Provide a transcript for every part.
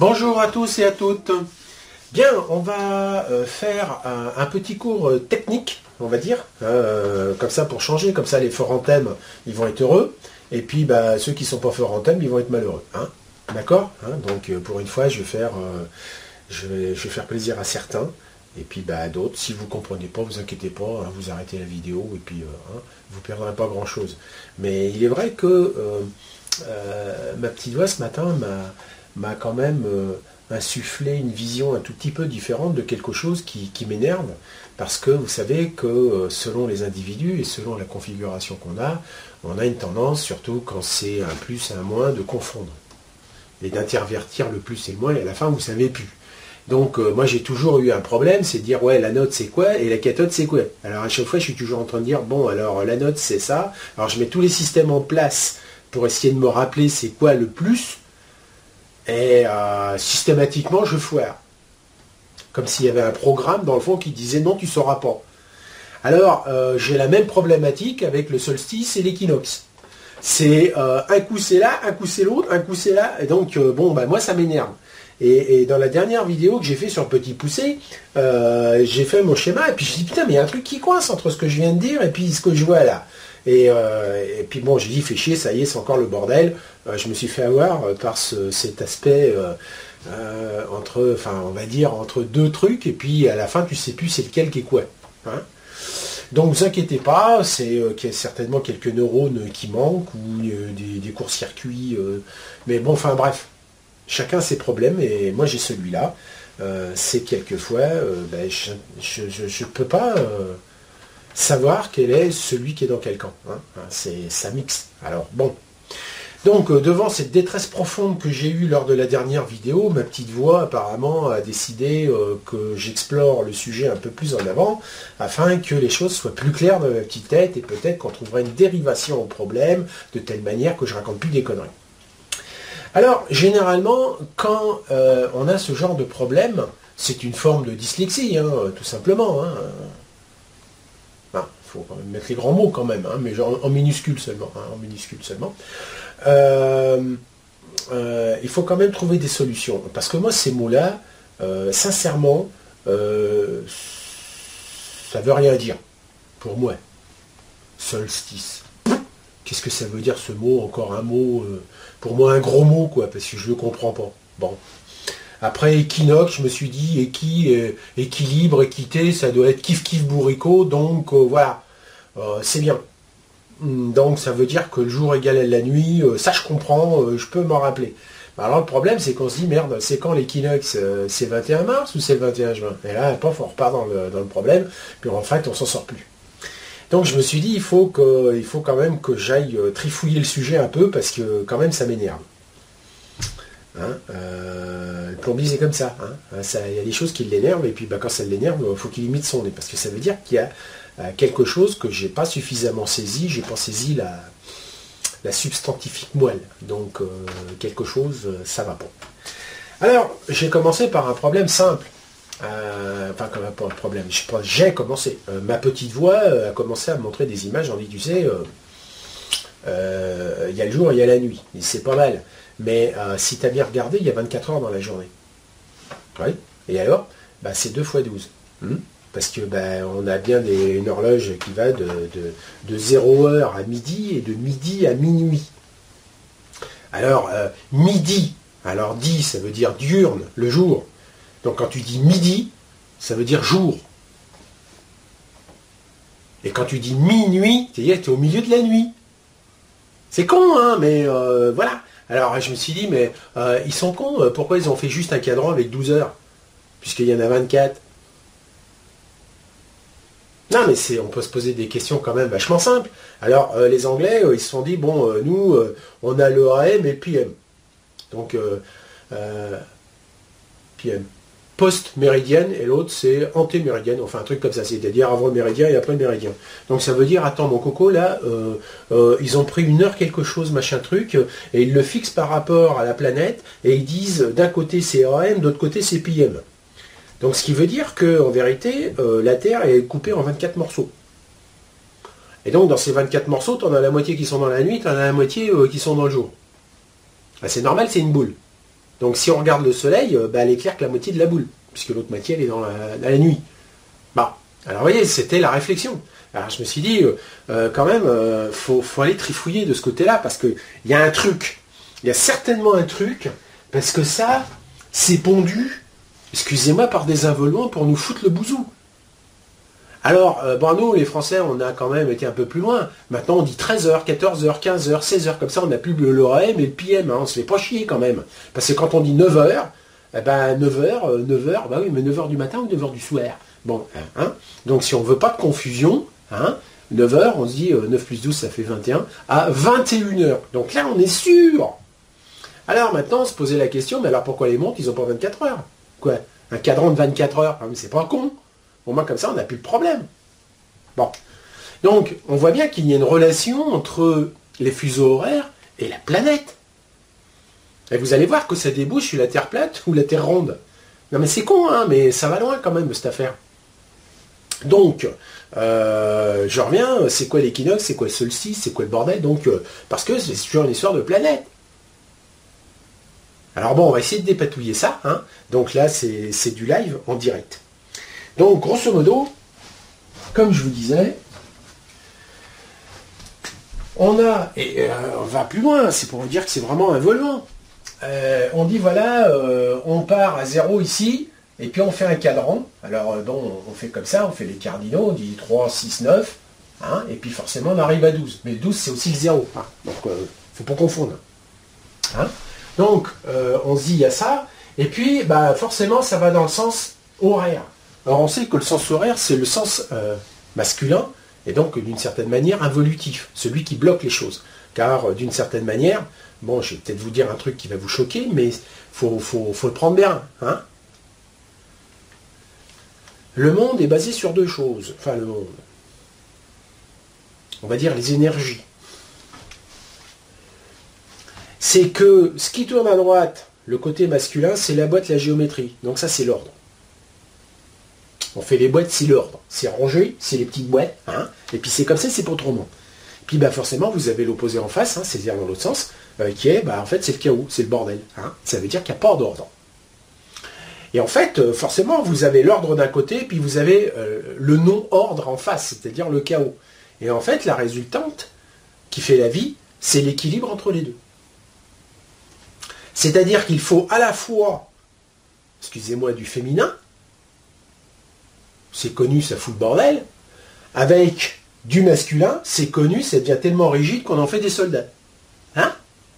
Bonjour à tous et à toutes. Bien, on va faire un petit cours technique, on va dire, comme ça pour changer, comme ça les forts en thème, ils vont être heureux, et puis ceux qui ne sont pas forts en thème, ils vont être malheureux. Hein. D'accord, hein. Donc pour une fois, je vais faire plaisir à certains, et puis à d'autres, si vous ne comprenez pas, vous inquiétez pas, hein, vous arrêtez la vidéo, et puis vous ne perdrez pas grand-chose. Mais il est vrai que ma petite voix ce matin m'a quand même insufflé une vision un tout petit peu différente de quelque chose qui m'énerve, parce que vous savez que selon les individus et selon la configuration qu'on on a une tendance, surtout quand c'est un plus et un moins, de confondre et d'intervertir le plus et le moins, et à la fin vous ne savez plus. Donc moi j'ai toujours eu un problème, c'est de dire ouais, la note c'est quoi et la cathode c'est quoi. Alors à chaque fois je suis toujours en train de dire bon, alors la note c'est ça, alors je mets tous les systèmes en place pour essayer de me rappeler c'est quoi le plus, et systématiquement je foire. Comme s'il y avait un programme dans le fond qui disait non, tu ne sauras pas. Alors j'ai la même problématique avec le solstice et l'équinoxe. C'est un coup c'est là, un coup c'est l'autre, un coup c'est là, et donc moi ça m'énerve. Et dans la dernière vidéo que j'ai fait sur le petit poussé, j'ai fait mon schéma, et puis je dis putain, mais il y a un truc qui coince entre ce que je viens de dire et puis ce que je vois là. Et puis bon, j'ai dit fais chier, ça y est, c'est encore le bordel. Je me suis fait avoir par cet aspect entre deux trucs, et puis à la fin tu sais plus c'est lequel qui est quoi. Hein. Donc ne vous inquiétez pas, c'est qu'il y a certainement quelques neurones qui manquent, ou des courts-circuits, mais bon, enfin bref, chacun ses problèmes, et moi j'ai celui-là. C'est quelquefois, je ne peux pas savoir quel est celui qui est dans quel camp. Hein. Ça mixe. Alors bon. Donc devant cette détresse profonde que j'ai eue lors de la dernière vidéo, ma petite voix apparemment a décidé que j'explore le sujet un peu plus en avant, afin que les choses soient plus claires dans ma petite tête, et peut-être qu'on trouvera une dérivation au problème, de telle manière que je raconte plus des conneries. Alors généralement, quand on a ce genre de problème, c'est une forme de dyslexie, hein, tout simplement. Hein. Faut quand même mettre les grands mots quand même, hein, mais genre en minuscules seulement. Hein, en minuscules seulement. Il faut quand même trouver des solutions. Parce que moi, ces mots-là, sincèrement, ça veut rien dire. Pour moi. Solstice. Qu'est-ce que ça veut dire ce mot? Encore un mot, pour moi un gros mot, quoi, parce que je ne le comprends pas. Bon. Après équinoxe, je me suis dit équilibre, équité, ça doit être kiff bourricot, donc voilà, c'est bien. Donc ça veut dire que le jour égale à la nuit, ça je comprends, je peux m'en rappeler. Alors le problème c'est qu'on se dit merde, c'est quand l'équinoxe? C'est le 21 mars ou c'est le 21 juin? Et là, paf, on repart dans le problème, puis en fait on s'en sort plus. Donc je me suis dit il faut quand même que j'aille trifouiller le sujet un peu, parce que quand même ça m'énerve. Hein, le plombier c'est comme ça. Hein. Il y a des choses qui l'énervent, et puis quand ça l'énerve, il faut qu'il limite son nez, parce que ça veut dire qu'il y a quelque chose que j'ai pas suffisamment saisi, j'ai pas saisi la substantifique moelle. Donc quelque chose, ça va pas. Alors, j'ai commencé par un problème simple. Comme un problème. J'ai commencé. Ma petite voix a commencé à me montrer des images, on dit, tu sais, il y a le jour et il y a la nuit. Et c'est pas mal. Mais si tu as bien regardé, il y a 24 heures dans la journée. Oui. Et alors, c'est 2 fois 12. Parce que on a bien une horloge qui va de 0 heure à midi, et de midi à minuit. Alors, midi, alors dit, ça veut dire diurne, le jour. Donc quand tu dis midi, ça veut dire jour. Et quand tu dis minuit, c'est-à-dire que tu es au milieu de la nuit. C'est con, hein, mais voilà. Alors je me suis dit, mais ils sont cons, pourquoi ils ont fait juste un cadran avec 12 heures? Puisqu'il y en a 24. Non, mais on peut se poser des questions quand même vachement simples. Alors les Anglais, ils se sont dit, bon, nous, on a le AM et PM. Donc, PM. Post-méridienne, et l'autre c'est anté-méridienne, enfin un truc comme ça, c'est-à-dire avant le méridien et après le méridien. Donc ça veut dire, attends mon coco, là, ils ont pris 1 heure quelque chose, machin truc, et ils le fixent par rapport à la planète, et ils disent d'un côté c'est AM, d'autre côté c'est PM. Donc ce qui veut dire qu'en vérité, la Terre est coupée en 24 morceaux. Et donc dans ces 24 morceaux, tu en as la moitié qui sont dans la nuit, tu en as la moitié qui sont dans le jour. C'est normal, c'est une boule. Donc si on regarde le soleil, elle est claire que la moitié de la boule, puisque l'autre moitié elle est dans la nuit. Bon, alors vous voyez, c'était la réflexion. Alors je me suis dit, quand même, faut aller trifouiller de ce côté-là, parce qu'il y a un truc, il y a certainement un truc, parce que ça, c'est pondu, excusez-moi, par des involuants pour nous foutre le bouzou. Alors, nous, les Français, on a quand même été un peu plus loin. Maintenant, on dit 13h, 14h, 15h, 16h, comme ça, on n'a plus le AM et le PM, hein, on se fait pas chier quand même. Parce que quand on dit 9h, 9h, bah oui, mais 9h du matin ou 9h du soir. Bon, hein, donc si on veut pas de confusion, hein, 9h, on se dit 9 plus 12, ça fait 21, à 21h. Donc là, on est sûr. Alors maintenant, on se posait la question, mais alors pourquoi les montres, ils n'ont pas 24 heures? Quoi? Un cadran de 24 heures? Ah, mais c'est pas con. Au moins comme ça, on n'a plus de problème. Bon. Donc, on voit bien qu'il y a une relation entre les fuseaux horaires et la planète. Et vous allez voir que ça débouche sur la Terre plate ou la Terre ronde. Non mais c'est con, hein, mais ça va loin quand même, cette affaire. Donc, je reviens, c'est quoi l'équinoxe, c'est quoi le solstice, c'est quoi le bordel? Donc, parce que c'est toujours une histoire de planète. Alors bon, on va essayer de dépatouiller ça. Hein. Donc là, c'est du live en direct. Donc, grosso modo, comme je vous disais, on va plus loin, c'est pour vous dire que c'est vraiment involvant. On dit, voilà, on part à 0 ici, et puis on fait un cadran. Alors, on fait comme ça, on fait les cardinaux, on dit 3, 6, 9, hein, et puis forcément, on arrive à 12. Mais le 12, c'est aussi le 0. Hein. Donc, il ne faut pas confondre. Hein. Donc, on se dit, il y a ça, et puis, forcément, ça va dans le sens horaire. Alors on sait que le sens horaire, c'est le sens masculin, et donc d'une certaine manière involutif, celui qui bloque les choses. Car d'une certaine manière, bon, je vais peut-être vous dire un truc qui va vous choquer, mais faut le prendre bien. Hein. Le monde est basé sur deux choses. Enfin, le monde. On va dire les énergies. C'est que ce qui tourne à droite, le côté masculin, c'est la boîte, la géométrie. Donc ça, c'est l'ordre. On fait les boîtes, c'est l'ordre. C'est rangé, c'est les petites boîtes. Hein, et puis c'est comme ça, c'est pas autrement. Puis forcément, vous avez l'opposé en face, hein, c'est-à-dire dans l'autre sens, qui est, en fait, c'est le chaos, c'est le bordel. Hein, ça veut dire qu'il n'y a pas d'ordre. Et en fait, forcément, vous avez l'ordre d'un côté, puis vous avez le non-ordre en face, c'est-à-dire le chaos. Et en fait, la résultante qui fait la vie, c'est l'équilibre entre les deux. C'est-à-dire qu'il faut à la fois, excusez-moi, du féminin, c'est connu, ça fout le bordel, avec du masculin, c'est connu, ça devient tellement rigide qu'on en fait des soldats. Hein?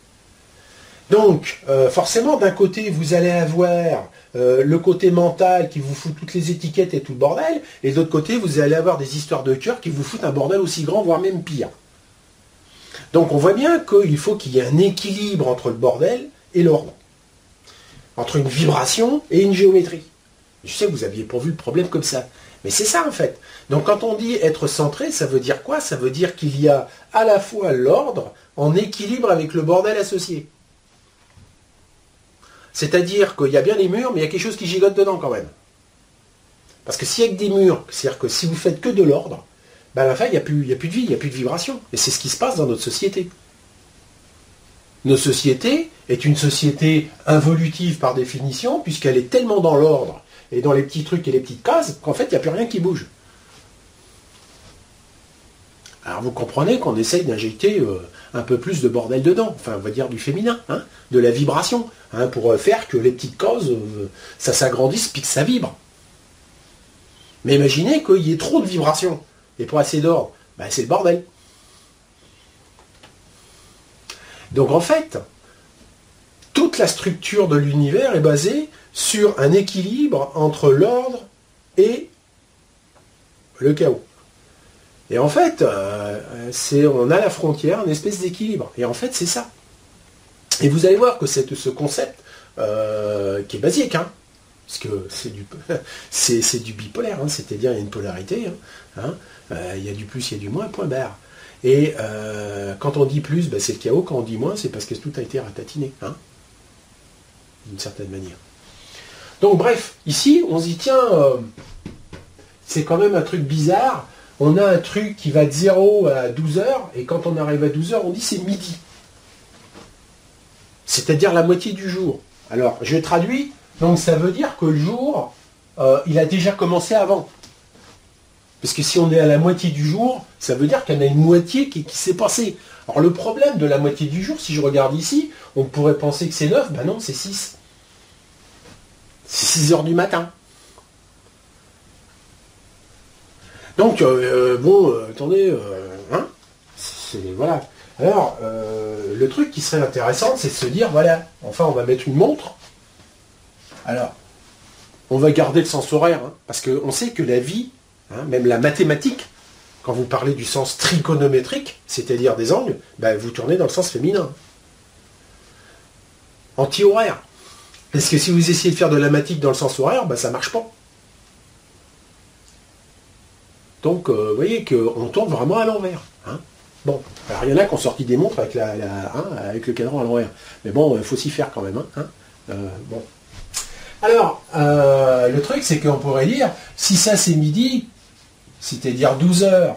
Donc, forcément, d'un côté, vous allez avoir le côté mental qui vous fout toutes les étiquettes et tout le bordel, et de l'autre côté, vous allez avoir des histoires de cœur qui vous foutent un bordel aussi grand, voire même pire. Donc, on voit bien qu'il faut qu'il y ait un équilibre entre le bordel et l'ordre. Entre une vibration et une géométrie. Je sais que vous aviez pas vu le problème comme ça. Mais c'est ça en fait. Donc quand on dit être centré, ça veut dire quoi? Ça veut dire qu'il y a à la fois l'ordre en équilibre avec le bordel associé. C'est-à-dire qu'il y a bien les murs, mais il y a quelque chose qui gigote dedans quand même. Parce que s'il y a que des murs, c'est-à-dire que si vous faites que de l'ordre, à la fin, il n'y a plus de vie, il n'y a plus de vibration. Et c'est ce qui se passe dans notre société. Notre société est une société involutive par définition, puisqu'elle est tellement dans l'ordre et dans les petits trucs et les petites cases, qu'en fait, il n'y a plus rien qui bouge. Alors vous comprenez qu'on essaye d'injecter un peu plus de bordel dedans, enfin on va dire du féminin, hein, de la vibration, hein, pour faire que les petites causes, ça s'agrandisse puis que ça vibre. Mais imaginez qu'il y ait trop de vibration et pas assez d'ordre, c'est le bordel. Donc en fait, toute la structure de l'univers est basée sur un équilibre entre l'ordre et le chaos. Et en fait, on a la frontière, une espèce d'équilibre. Et en fait, c'est ça. Et vous allez voir que ce concept, qui est basique, hein, parce que c'est du bipolaire, hein, c'est-à-dire il y a une polarité, il y a du plus, il y a du moins, point barre. Et quand on dit plus, c'est le chaos, quand on dit moins, c'est parce que tout a été ratatiné, hein, d'une certaine manière. Donc bref, ici, on se dit, tiens, c'est quand même un truc bizarre. On a un truc qui va de 0 à 12 heures, et quand on arrive à 12 heures, on dit c'est midi. C'est-à-dire la moitié du jour. Alors, je traduis, donc ça veut dire que le jour, il a déjà commencé avant. Parce que si on est à la moitié du jour, ça veut dire qu'il y en a une moitié qui s'est passée. Alors le problème de la moitié du jour, si je regarde ici, on pourrait penser que c'est 9, ben non, c'est 6. C'est 6 heures du matin. Donc, attendez, hein, voilà. Alors, le truc qui serait intéressant, c'est de se dire, voilà, enfin, on va mettre une montre. Alors, on va garder le sens horaire, hein, parce qu'on sait que la vie, hein, même la mathématique, quand vous parlez du sens trigonométrique, c'est-à-dire des angles, ben, vous tournez dans le sens féminin. Anti-horaire. Parce que si vous essayez de faire de la mathématique dans le sens horaire, ben, ça ne marche pas. Donc, vous voyez qu'on tourne vraiment à l'envers. Hein. Bon, alors il y en a qui ont sorti des montres avec, avec le cadran à l'envers. Mais bon, il faut s'y faire quand même. Hein. Bon. Alors, le truc, c'est qu'on pourrait dire, si ça c'est midi, c'est-à-dire 12 heures.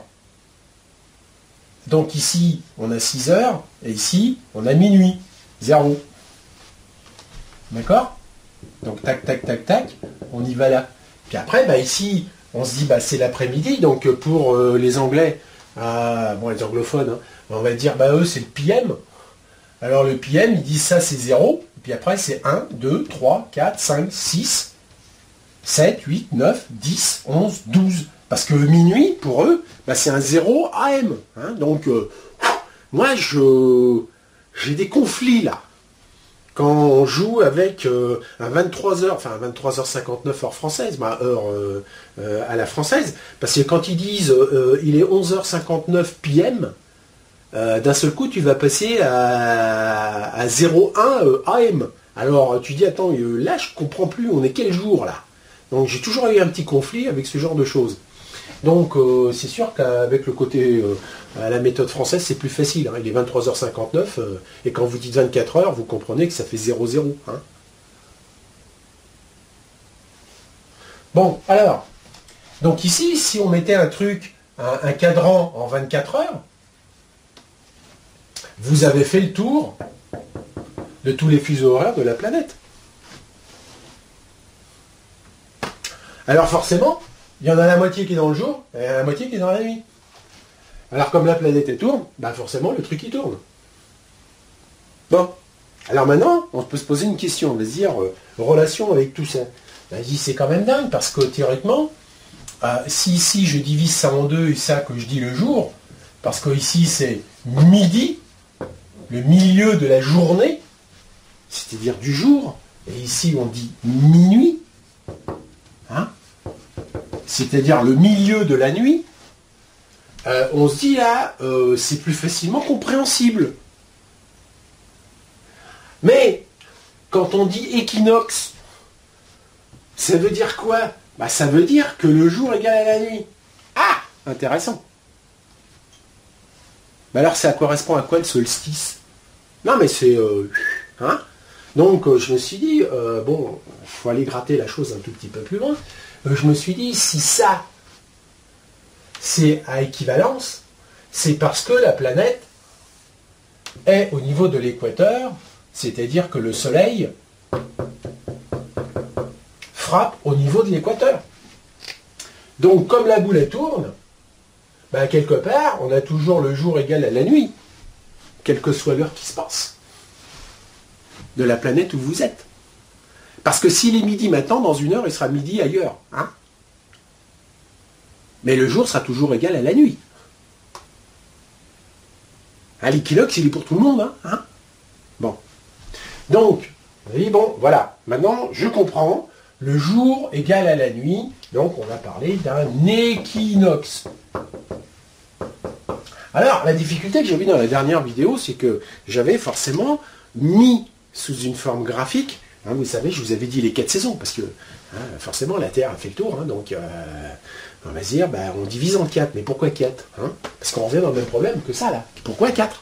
Donc ici, on a 6 heures, et ici, on a minuit, 0. D'accord? Donc tac, tac, tac, tac, on y va là. Puis après, bah, ici, on se dit, bah, c'est l'après-midi, donc pour les Anglais, les anglophones, hein, on va dire, bah, eux, c'est le PM. Alors le PM, ils disent ça, c'est 0, et puis après, c'est 1, 2, 3, 4, 5, 6, 7, 8, 9, 10, 11, 12. Parce que minuit, pour eux, bah, c'est un 0 AM. Hein, donc, moi, j'ai des conflits là. Quand on joue avec un 23h, enfin un 23h59 heure française, heure à la française, parce que quand ils disent il est 11h59 PM, d'un seul coup tu vas passer à 01 AM. Alors tu dis attends, là je comprends plus, on est quel jour là? Donc j'ai toujours eu un petit conflit avec ce genre de choses. Donc c'est sûr qu'avec le côté la méthode française, c'est plus facile. Hein. Il est 23h59 et quand vous dites 24 heures, vous comprenez que ça fait 0,0. Hein. Bon, alors, donc ici, si on mettait un truc, un cadran en 24 heures, vous avez fait le tour de tous les fuseaux horaires de la planète. Alors forcément, il y en a la moitié qui est dans le jour et la moitié qui est dans la nuit. Alors comme la planète elle tourne, bah forcément le truc il tourne. Bon, alors maintenant, on peut se poser une question, on va se dire, relation avec tout ça. Ben, je dis c'est quand même dingue, parce que théoriquement, si ici je divise ça en deux et ça que je dis le jour, parce que ici c'est midi, le milieu de la journée, c'est-à-dire du jour, et ici on dit minuit, hein, c'est-à-dire le milieu de la nuit, on se dit là, c'est plus facilement compréhensible. Mais, quand on dit équinoxe, ça veut dire quoi? Bah, ça veut dire que le jour égale à la nuit. Ah, intéressant. Mais alors, ça correspond à quoi le solstice? Non, mais c'est... hein. Donc, je me suis dit, bon, il faut aller gratter la chose un tout petit peu plus loin. Je me suis dit, si ça, c'est à équivalence, c'est parce que la planète est au niveau de l'équateur, c'est-à-dire que le soleil frappe au niveau de l'équateur. Donc, comme la boule elle tourne, ben, quelque part, on a toujours le jour égal à la nuit, quelle que soit l'heure qui se passe, de la planète où vous êtes. Parce que s'il est midi maintenant, dans une heure, il sera midi ailleurs. Hein, mais le jour sera toujours égal à la nuit. Hein, l'équinoxe, il est pour tout le monde. Hein. Bon. Donc, on dit, bon, voilà. Maintenant, je comprends. Le jour égal à la nuit. Donc, on va parler d'un équinoxe. Alors, la difficulté que j'ai vue dans la dernière vidéo, c'est que j'avais forcément mis sous une forme graphique, hein, vous savez, je vous avais dit les 4 saisons, parce que hein, forcément, la Terre a fait le tour. Hein, donc, on va se dire, bah, on divise en 4. Mais pourquoi 4 hein? Parce qu'on revient dans le même problème que ça, là. Pourquoi 4?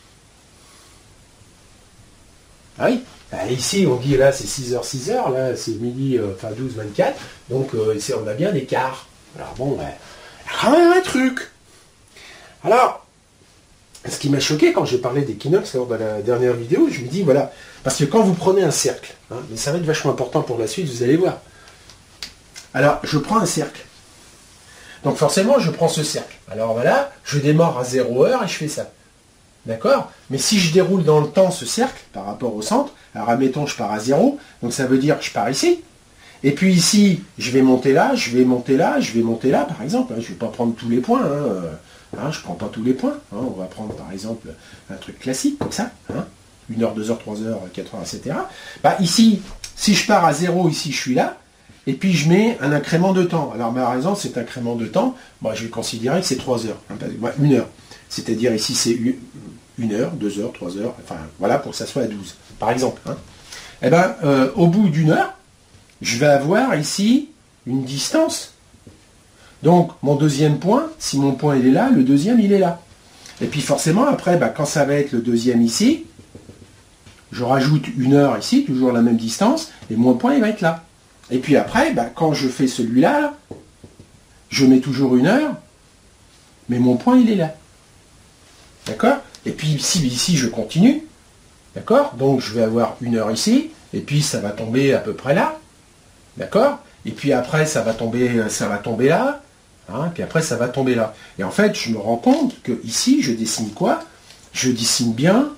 Ah oui, bah, ici, on dit, là, c'est 6h, là, c'est midi, 12, 24. Donc, on a bien des quarts. Alors, bon, quand même un truc. Alors, Ce qui m'a choqué quand j'ai parlé d'équinoxe lors de la dernière vidéo, je me dis, voilà, parce que quand vous prenez un cercle, hein, mais ça va être vachement important pour la suite, vous allez voir. Alors, je prends un cercle. Donc forcément, je prends ce cercle. Alors voilà, je démarre à 0 heure et je fais ça. D'accord? Mais si je déroule dans le temps ce cercle, par rapport au centre, alors admettons, je pars à 0, donc ça veut dire que je pars ici. Et puis ici, je vais monter là, je vais monter là, je vais monter là, par exemple. Je ne vais pas prendre tous les points. Je ne prends pas tous les points. On va prendre, par exemple, un truc classique, comme ça. 1 heure, 2 heures, 3 heures, 4 heures, etc. Ici, si je pars à 0, ici, je suis là. Et puis, je mets un incrément de temps. Alors, par exemple, cet incrément de temps, je vais considérer que c'est 3 heures. 1 heure. C'est-à-dire, ici, c'est 1 heure, 2 heures, 3 heures. Enfin, voilà, pour que ça soit à 12, par exemple. Au bout d'1 heure, je vais avoir ici une distance. Donc, mon deuxième point, si mon point il est là, le deuxième il est là. Et puis forcément, après, quand ça va être le deuxième ici, je rajoute 1 heure ici, toujours la même distance, et mon point il va être là. Et puis après, quand je fais celui-là, là, je mets toujours 1 heure, mais mon point il est là. D'accord? Et puis ici, je continue. D'accord? Donc je vais avoir 1 heure ici, et puis ça va tomber à peu près là. D'accord? Et puis après, ça va tomber là. Puis après, ça va tomber là. Et en fait, je me rends compte que ici, je dessine quoi? Je dessine bien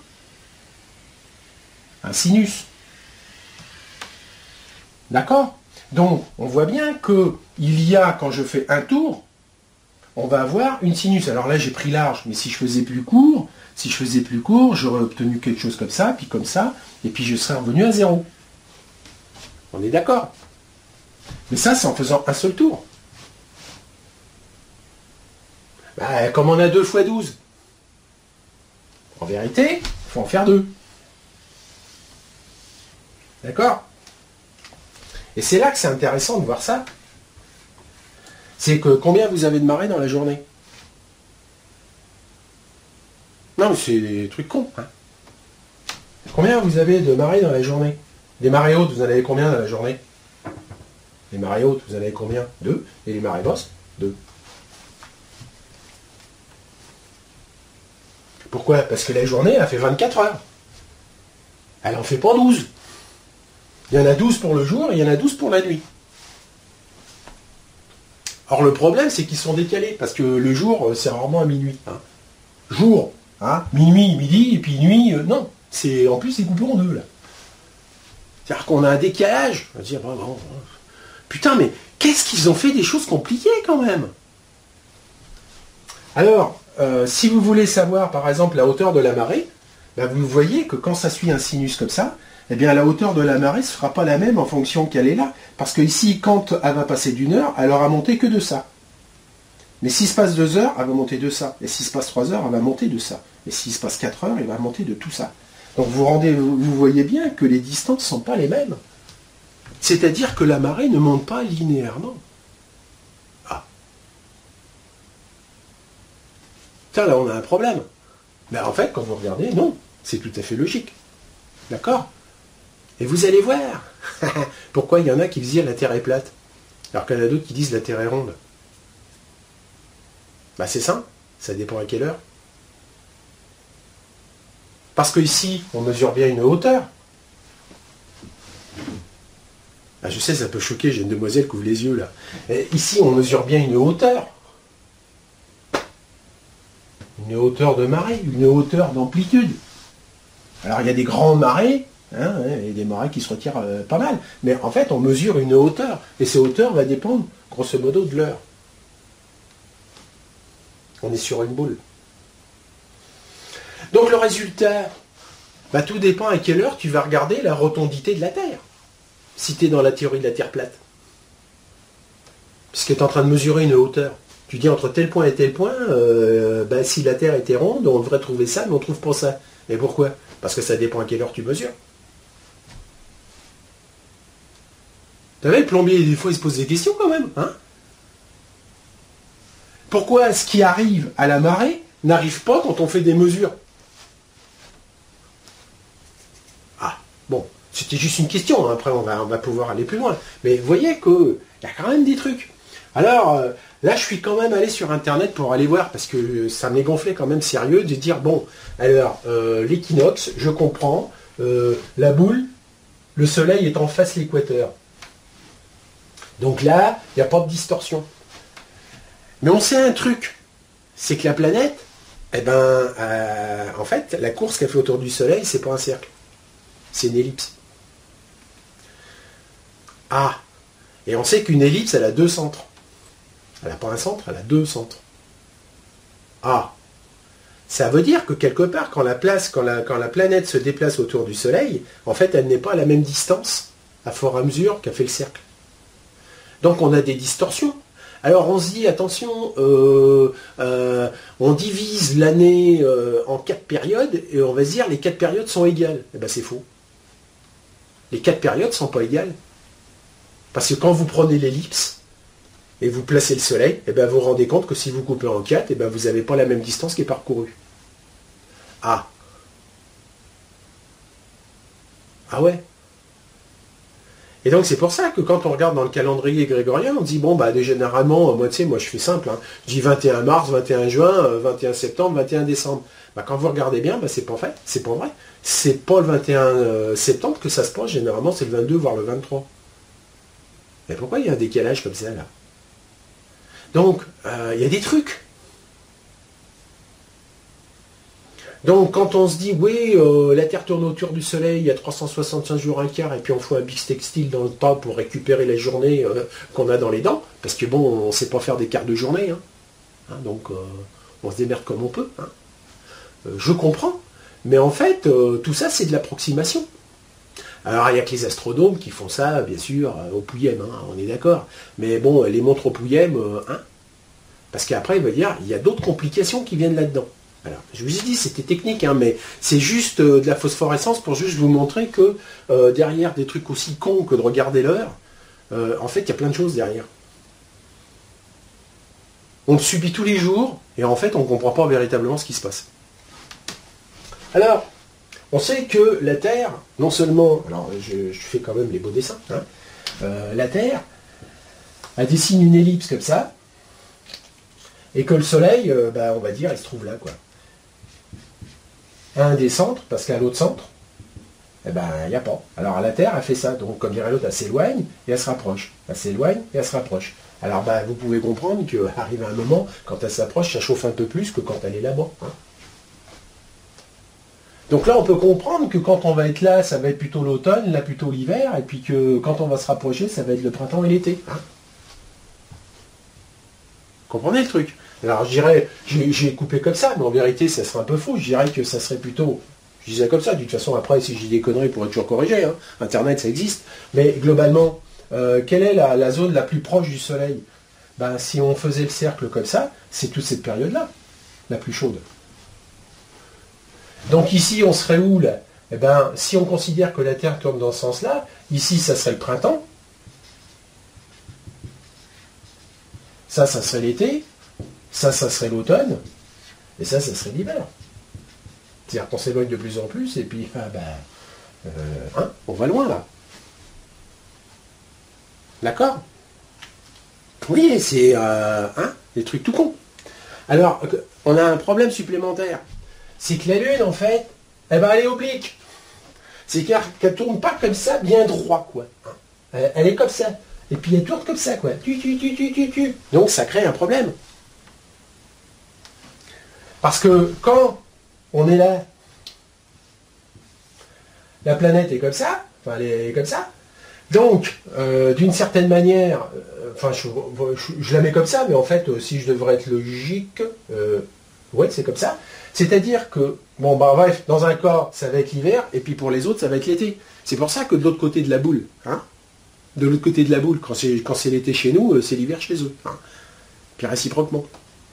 un sinus. D'accord? Donc, on voit bien que il y a, quand je fais un tour, on va avoir une sinus. Alors là, j'ai pris large, mais si je faisais plus court, j'aurais obtenu quelque chose comme ça, et puis je serais revenu à 0. On est d'accord? Mais ça, c'est en faisant un seul tour. Comme on a 2 fois 12. En vérité, il faut en faire 2. D'accord? Et c'est là que c'est intéressant de voir ça. C'est que combien vous avez de marées dans la journée? Non, mais c'est des trucs cons. Combien vous avez de marées dans la journée? Des marées hautes, vous en avez combien dans la journée? Les marées hautes, vous en avez combien? 2. Et les marées basses? 2. Pourquoi? Parce que la journée, elle fait 24 heures. Elle en fait pas 12. Il y en a 12 pour le jour et il y en a 12 pour la nuit. Or, le problème, c'est qu'ils sont décalés, parce que le jour, c'est rarement à minuit. Jour, minuit, midi, et puis nuit, non. En plus, c'est coupé en 2, là. C'est-à-dire qu'on a un décalage. On va dire, putain, mais qu'est-ce qu'ils ont fait des choses compliquées, quand même? Alors, si vous voulez savoir, par exemple, la hauteur de la marée, vous voyez que quand ça suit un sinus comme ça, eh bien, la hauteur de la marée ne sera pas la même en fonction qu'elle est là. Parce que ici, quand elle va passer d'1 heure, elle aura monté que de ça. Mais s'il se passe 2 heures, elle va monter de ça. Et s'il se passe 3 heures, elle va monter de ça. Et s'il se passe 4 heures, elle va monter de tout ça. Donc vous voyez bien que les distances ne sont pas les mêmes. C'est-à-dire que la marée ne monte pas linéairement. Tiens, là, on a un problème. Mais en fait, quand vous regardez, non, c'est tout à fait logique. D'accord? Et vous allez voir pourquoi il y en a qui disent la Terre est plate, alors qu'il y en a d'autres qui disent la Terre est ronde. C'est simple, ça dépend à quelle heure. Parce que ici, on mesure bien une hauteur. Je sais, ça peut choquer, j'ai une demoiselle qui ouvre les yeux là. Et ici, on mesure bien une hauteur. Une hauteur de marée, une hauteur d'amplitude. Alors il y a des grands marées, et des marées qui se retirent pas mal. Mais en fait, on mesure une hauteur. Et ces hauteurs va dépendre, grosso modo, de l'heure. On est sur une boule. Donc le résultat, tout dépend à quelle heure tu vas regarder la rotondité de la Terre. Si tu es dans la théorie de la Terre plate. Puisque tu es en train de mesurer une hauteur. Tu dis entre tel point et tel point, si la Terre était ronde, on devrait trouver ça, mais on ne trouve pas ça. Et pourquoi? Parce que ça dépend à quelle heure tu mesures. Tu vois, le plombier, des fois, il se pose des questions quand même. Pourquoi ce qui arrive à la marée n'arrive pas quand on fait des mesures? Bon, c'était juste une question. Après, on va pouvoir aller plus loin. Mais vous voyez qu'il y a quand même des trucs. Alors, là, je suis quand même allé sur Internet pour aller voir, parce que ça m'est gonflé quand même sérieux de dire, bon, alors, l'équinoxe, je comprends, la boule, le soleil est en face l'équateur. Donc là, il n'y a pas de distorsion. Mais on sait un truc, c'est que la planète, en fait, la course qu'elle fait autour du soleil, c'est pas un cercle, c'est une ellipse. Ah, et on sait qu'une ellipse, elle a deux centres. Elle n'a pas un centre, elle a deux centres. Ah, ça veut dire que quelque part, quand la planète se déplace autour du Soleil, en fait, elle n'est pas à la même distance, à fur et à mesure qu'a fait le cercle. Donc on a des distorsions. Alors on se dit, attention, on divise l'année en 4 périodes, et on va se dire, les 4 périodes sont égales. Eh bien c'est faux. Les 4 périodes ne sont pas égales. Parce que quand vous prenez l'ellipse, et vous placez le soleil, et bien vous vous rendez compte que si vous coupez en 4, et bien vous n'avez pas la même distance qui est parcourue. Ah. Ah ouais. Et donc c'est pour ça que quand on regarde dans le calendrier grégorien, on dit, bon, bah généralement, moi tu sais, moi je fais simple, hein, je dis 21 mars, 21 juin, 21 septembre, 21 décembre. Bah, quand vous regardez bien, bah, c'est pas vrai. C'est pas vrai. C'est pas le 21 septembre que ça se passe, généralement c'est le 22, voire le 23. Mais pourquoi il y a un décalage comme ça là? Donc, il y a des trucs. Donc, quand on se dit, oui, la Terre tourne autour du Soleil, il y a 365 jours un quart, et puis on fait un bissextile dans le temps pour récupérer la journée qu'on a dans les dents, parce que bon, on ne sait pas faire des quarts de journée, hein. Donc, on se démerde comme on peut, hein. Je comprends, mais en fait, tout ça, c'est de l'approximation. Alors, il n'y a que les astronomes qui font ça, bien sûr, au pouillem, hein, on est d'accord. Mais bon, les montres au pouillem, hein. Parce qu'après, il va dire, il y a d'autres complications qui viennent là-dedans. Alors, je vous ai dit, c'était technique, hein, mais c'est juste de la phosphorescence pour juste vous montrer que derrière des trucs aussi cons que de regarder l'heure, en fait, il y a plein de choses derrière. On le subit tous les jours, et en fait, on ne comprend pas véritablement ce qui se passe. Alors, on sait que la Terre, non seulement, alors je fais quand même les beaux dessins, hein, la Terre, elle dessine une ellipse comme ça, et que le Soleil, on va dire, il se trouve là, quoi. Un des centres, parce qu'à l'autre centre, il n'y a pas. Alors la Terre, elle fait ça, donc comme dirait l'autre, elle s'éloigne et elle se rapproche. Elle s'éloigne et elle se rapproche. Alors vous pouvez comprendre qu'arrive un moment, quand elle s'approche, ça chauffe un peu plus que quand elle est là-bas, hein. Donc là, on peut comprendre que quand on va être là, ça va être plutôt l'automne, là plutôt l'hiver, et puis que quand on va se rapprocher, ça va être le printemps et l'été, hein. Comprenez le truc? Alors je dirais, j'ai coupé comme ça, mais en vérité, ça serait un peu faux. Je dirais que ça serait plutôt, je disais comme ça, de toute façon, après, si j'ai des conneries, il pourrait toujours corriger, hein. Internet, ça existe. Mais globalement, quelle est la zone la plus proche du Soleil? Si on faisait le cercle comme ça, c'est toute cette période-là, la plus chaude. Donc ici, on serait où là? Si on considère que la Terre tourne dans ce sens-là, ici, ça serait le printemps. Ça serait l'été. Ça serait l'automne. Et ça serait l'hiver. C'est-à-dire qu'on s'éloigne de plus en plus, et puis, on va loin, là. D'accord? Oui, c'est des trucs tout cons. Alors, on a un problème supplémentaire. C'est que la Lune, en fait, elle est oblique. C'est qu'elle ne tourne pas comme ça, bien droit, quoi. Elle est comme ça. Et puis elle tourne comme ça, quoi. Donc ça crée un problème. Parce que quand on est là, la planète est comme ça, enfin elle est comme ça. Donc, d'une certaine manière, je la mets comme ça, mais en fait, si je devrais être logique, ouais, c'est comme ça. C'est-à-dire que, bref, dans un cas, ça va être l'hiver, et puis pour les autres, ça va être l'été. C'est pour ça que de l'autre côté de la boule, hein, de l'autre côté de la boule, quand c'est l'été chez nous, c'est l'hiver chez eux. Hein. Puis réciproquement.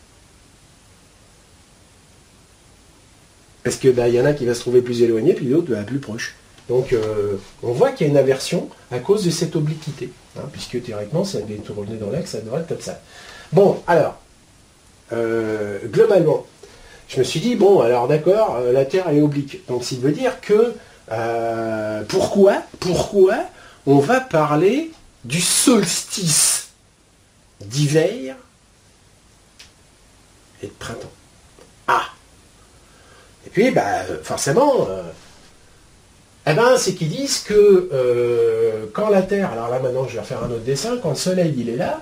Parce que y en a qui va se trouver plus éloigné, puis l'autre plus proche. Donc on voit qu'il y a une aversion à cause de cette obliquité. Hein, puisque théoriquement, ça devait tourner dans l'axe, ça devrait être comme ça. Bon, alors, globalement, je me suis dit, bon, alors d'accord, la Terre est oblique. Donc ça veut dire que pourquoi on va parler du solstice? d'hiver et de printemps. Ah. Et puis, forcément, c'est qu'ils disent que quand la Terre, alors là maintenant je vais refaire un autre dessin, quand le Soleil il est là,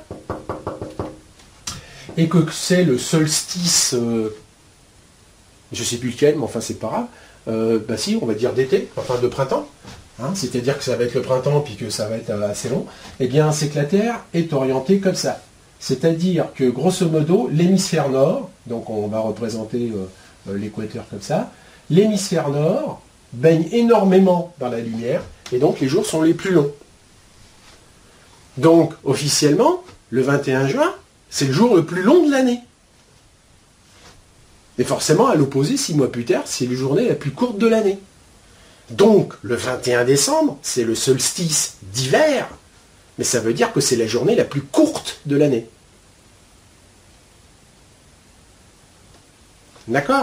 et que c'est le solstice, je ne sais plus lequel, mais enfin c'est pas grave, si, on va dire d'été, enfin de printemps, hein, c'est-à-dire que ça va être le printemps puis que ça va être assez long, eh bien c'est que la Terre est orientée comme ça. C'est-à-dire que grosso modo, l'hémisphère nord, donc on va représenter l'équateur comme ça, l'hémisphère nord baigne énormément dans la lumière, et donc les jours sont les plus longs. Donc, officiellement, le 21 juin, c'est le jour le plus long de l'année. Et forcément, à l'opposé, 6 mois plus tard, c'est la journée la plus courte de l'année. Donc, le 21 décembre, c'est le solstice d'hiver, mais ça veut dire que c'est la journée la plus courte de l'année. D'accord ?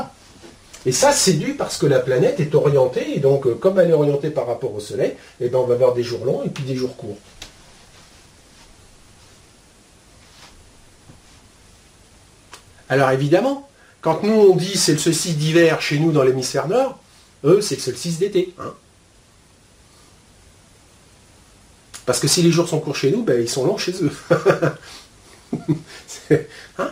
Et ça, c'est dû parce que la planète est orientée, et donc, comme elle est orientée par rapport au Soleil, on va avoir des jours longs et puis des jours courts. Alors évidemment, quand nous on dit c'est le solstice d'hiver chez nous dans l'hémisphère nord, eux c'est le solstice d'été. Hein. Parce que si les jours sont courts chez nous, ils sont longs chez eux. Hein.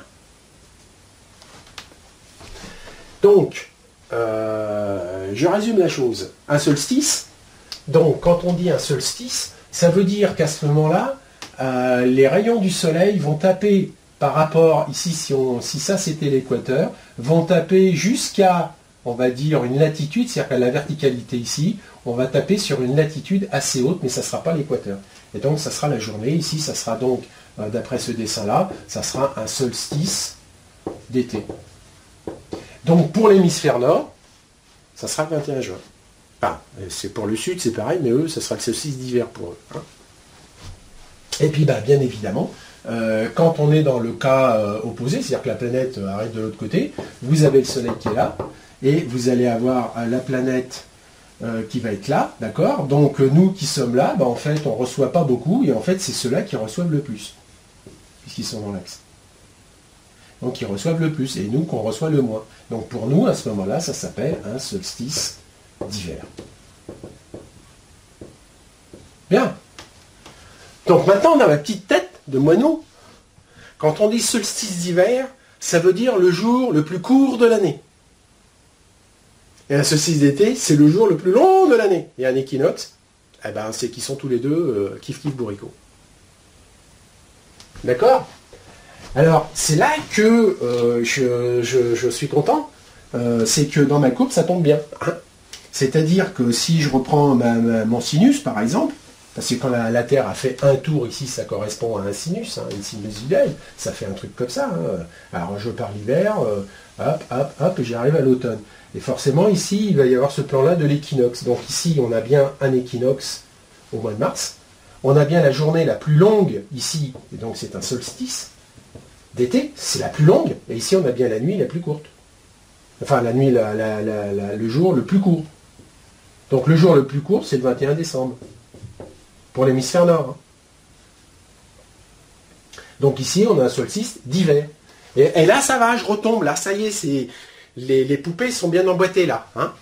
Donc, je résume la chose. Un solstice, donc quand on dit un solstice, ça veut dire qu'à ce moment-là, les rayons du soleil vont taper par rapport, ici si ça c'était l'équateur, vont taper jusqu'à, on va dire, une latitude, c'est-à-dire qu'à la verticalité ici, on va taper sur une latitude assez haute, mais ça ne sera pas l'équateur. Et donc ça sera la journée, ici ça sera donc, d'après ce dessin-là, ça sera un solstice d'été. Donc pour l'hémisphère nord, ça sera le 21 juin. Enfin, c'est pour le sud, c'est pareil, mais eux, ça sera le solstice d'hiver pour eux. Hein. Et puis bien évidemment, quand on est dans le cas opposé, c'est-à-dire que la planète arrive de l'autre côté, vous avez le Soleil qui est là, et vous allez avoir la planète qui va être là, d'accord ? Donc nous qui sommes là, en fait, on ne reçoit pas beaucoup, et en fait, c'est ceux-là qui reçoivent le plus, puisqu'ils sont dans l'axe. Donc ils reçoivent le plus, et nous qu'on reçoit le moins. Donc pour nous, à ce moment-là, ça s'appelle un solstice d'hiver. Bien. Donc maintenant, on a la petite tête de moineau. Quand on dit solstice d'hiver, ça veut dire le jour le plus court de l'année. Et un solstice d'été, c'est le jour le plus long de l'année. Et un équinoxe, c'est qu'ils sont tous les deux kiff bourricot. D'accord ? Alors, c'est là que je suis content. C'est que dans ma courbe, ça tombe bien. Hein. C'est-à-dire que si je reprends mon sinus, par exemple, parce que quand la Terre a fait un tour ici, ça correspond à un sinus, hein, une sinusoïdale, ça fait un truc comme ça. Hein. Alors je pars l'hiver, hop, et j'arrive à l'automne. Et forcément, ici, il va y avoir ce plan-là de l'équinoxe. Donc ici, on a bien un équinoxe au mois de mars. On a bien la journée la plus longue ici, et donc c'est un solstice d'été, c'est la plus longue. Et ici, on a bien la nuit la plus courte. Enfin, la nuit, le jour le plus court. Donc le jour le plus court, c'est le 21 décembre. Pour l'hémisphère nord. Hein. Donc ici, on a un solstice d'hiver. Et là, ça va, je retombe. Là, ça y est, les poupées sont bien emboîtées là. Hein.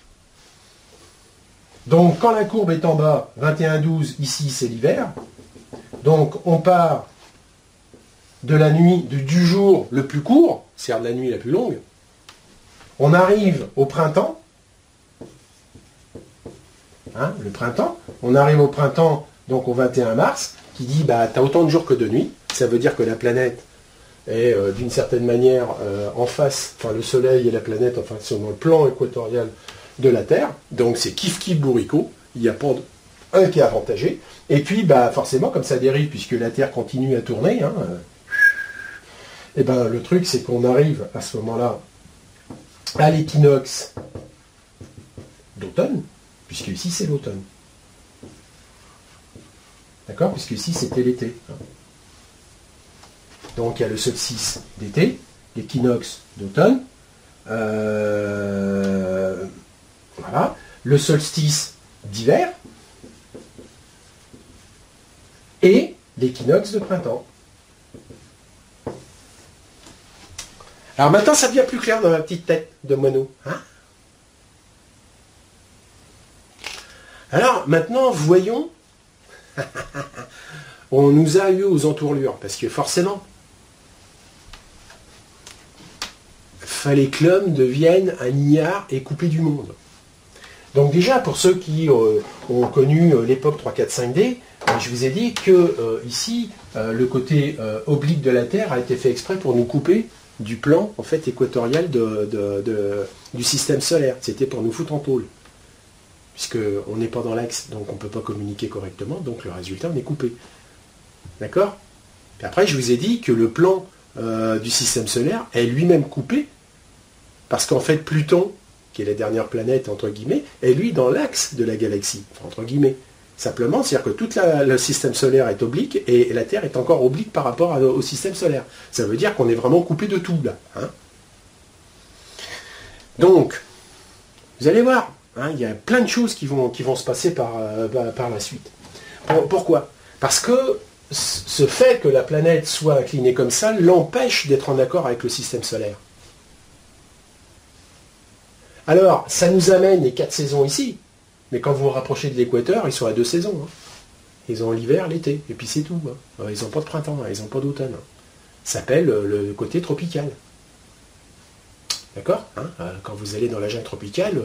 Donc, quand la courbe est en bas, 21-12, ici, c'est l'hiver. Donc, on part de la nuit, du jour le plus court, c'est-à-dire de la nuit la plus longue. On arrive au printemps. Hein, le printemps. On arrive au printemps, donc au 21 mars, qui dit, tu as autant de jours que de nuits. Ça veut dire que la planète est, d'une certaine manière, en face, enfin le Soleil et la planète, enfin, sont dans le plan équatorial de la Terre. Donc c'est kiff bourricot. Il n'y a pas un qui est avantagé. Et puis, forcément, comme ça dérive, puisque la Terre continue à tourner, hein, le truc, c'est qu'on arrive à ce moment-là à l'équinoxe d'automne, puisque ici, c'est l'automne. D'accord ? Puisque ici, c'était l'été. Donc, il y a le solstice d'été, l'équinoxe d'automne, voilà, le solstice d'hiver et l'équinoxe de printemps. Alors maintenant, ça devient plus clair dans ma petite tête de moineau. Hein? Alors maintenant, voyons. On nous a eu aux entourlures, parce que forcément, fallait que l'homme devienne un ignare et coupé du monde. Donc déjà, pour ceux qui ont connu l'époque 3, 4, 5D, je vous ai dit que ici, le côté oblique de la Terre a été fait exprès pour nous couper du plan en fait équatorial du système solaire. C'était pour nous foutre en tôle. Puisqu'on n'est pas dans l'axe, donc on ne peut pas communiquer correctement, donc le résultat, on est coupé. D'accord? Puis après, je vous ai dit que le plan du système solaire est lui-même coupé, parce qu'en fait, Pluton, qui est la dernière planète, entre guillemets, est lui dans l'axe de la galaxie, enfin, entre guillemets. Simplement, c'est-à-dire que tout le système solaire est oblique, et la Terre est encore oblique par rapport au système solaire. Ça veut dire qu'on est vraiment coupé de tout, là. Hein. Donc, vous allez voir, hein, il y a plein de choses qui vont se passer par la suite. Pourquoi? Parce que ce fait que la planète soit inclinée comme ça l'empêche d'être en accord avec le système solaire. Alors, ça nous amène les 4 saisons ici, mais quand vous vous rapprochez de l'équateur, ils sont à 2 saisons. Hein. Ils ont l'hiver, l'été, et puis c'est tout. Hein. Ils n'ont pas de printemps, hein. Ils n'ont pas d'automne. Hein. Ça s'appelle le côté tropical. D'accord, hein? Quand vous allez dans la jungle tropicale,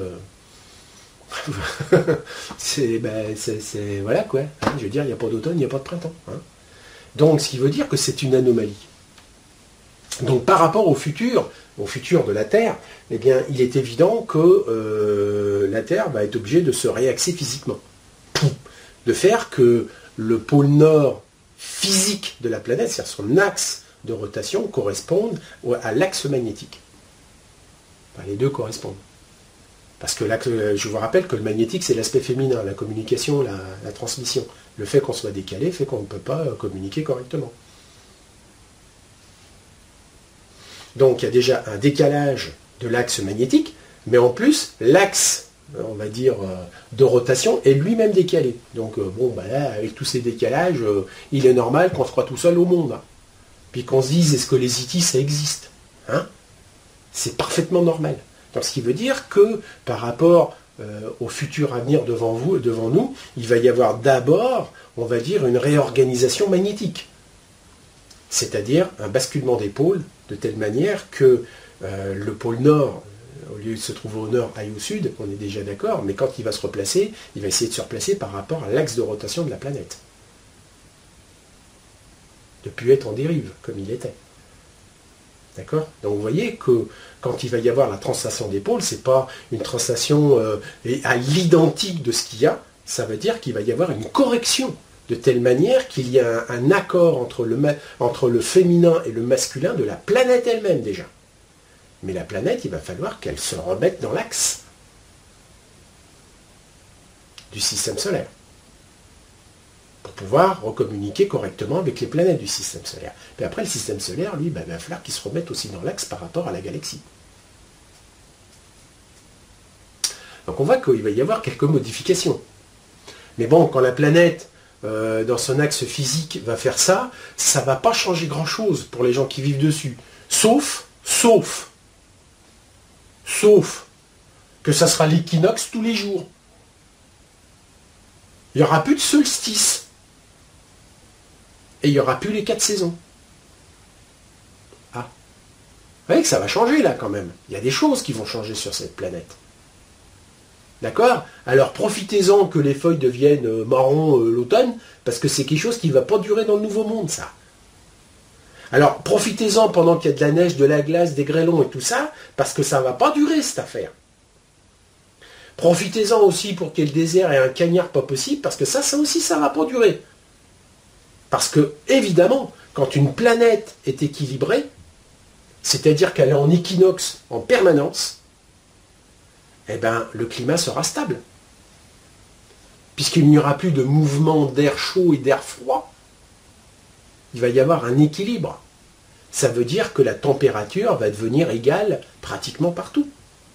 c'est voilà quoi. Hein? Je veux dire, il n'y a pas d'automne, il n'y a pas de printemps. Hein? Donc, ce qui veut dire que c'est une anomalie. Donc, par rapport au futur de la Terre, eh bien, il est évident que la Terre va être obligée de se réaxer physiquement. De faire que le pôle nord physique de la planète, c'est-à-dire son axe de rotation, corresponde à l'axe magnétique. Enfin, les deux correspondent. Parce que je vous rappelle que le magnétique, c'est l'aspect féminin, la communication, la transmission. Le fait qu'on soit décalé fait qu'on ne peut pas communiquer correctement. Donc il y a déjà un décalage de l'axe magnétique, mais en plus, l'axe, on va dire, de rotation est lui-même décalé. Donc là, avec tous ces décalages, il est normal qu'on se croit tout seul au monde. Hein. Puis qu'on se dise, est-ce que les IT, ça existe? Hein? C'est parfaitement normal. Donc, ce qui veut dire que par rapport au futur avenir devant nous, il va y avoir d'abord, on va dire, une réorganisation magnétique. C'est-à-dire un basculement des pôles, de telle manière que le pôle nord, au lieu de se trouver au nord, aille au sud, on est déjà d'accord, mais quand il va se replacer, il va essayer de se replacer par rapport à l'axe de rotation de la planète. De ne plus être en dérive, comme il était. D'accord? Donc vous voyez que quand il va y avoir la translation des pôles, ce n'est pas une translation à l'identique de ce qu'il y a, ça veut dire qu'il va y avoir une correction, de telle manière qu'il y a un accord entre le féminin et le masculin de la planète elle-même déjà. Mais la planète, il va falloir qu'elle se remette dans l'axe du système solaire, pour pouvoir recommuniquer correctement avec les planètes du système solaire. Puis après, le système solaire, lui, il va falloir qu'il se remette aussi dans l'axe par rapport à la galaxie. Donc on voit qu'il va y avoir quelques modifications. Mais bon, quand la planète, dans son axe physique, va faire ça, ça ne va pas changer grand-chose pour les gens qui vivent dessus. Sauf que ça sera l'équinoxe tous les jours. Il n'y aura plus de solstice. Et il n'y aura plus les 4 saisons. Ah. Vous voyez que ça va changer là quand même. Il y a des choses qui vont changer sur cette planète. D'accord? Alors profitez-en que les feuilles deviennent marron l'automne, parce que c'est quelque chose qui ne va pas durer dans le nouveau monde, ça. Alors profitez-en pendant qu'il y a de la neige, de la glace, des grêlons et tout ça, parce que ça ne va pas durer cette affaire. Profitez-en aussi pour qu'il y ait le désert et un cagnard pas possible, parce que ça aussi, ça ne va pas durer. Parce que, évidemment, quand une planète est équilibrée, c'est-à-dire qu'elle est en équinoxe en permanence, eh bien, le climat sera stable. Puisqu'il n'y aura plus de mouvement d'air chaud et d'air froid, il va y avoir un équilibre. Ça veut dire que la température va devenir égale pratiquement partout.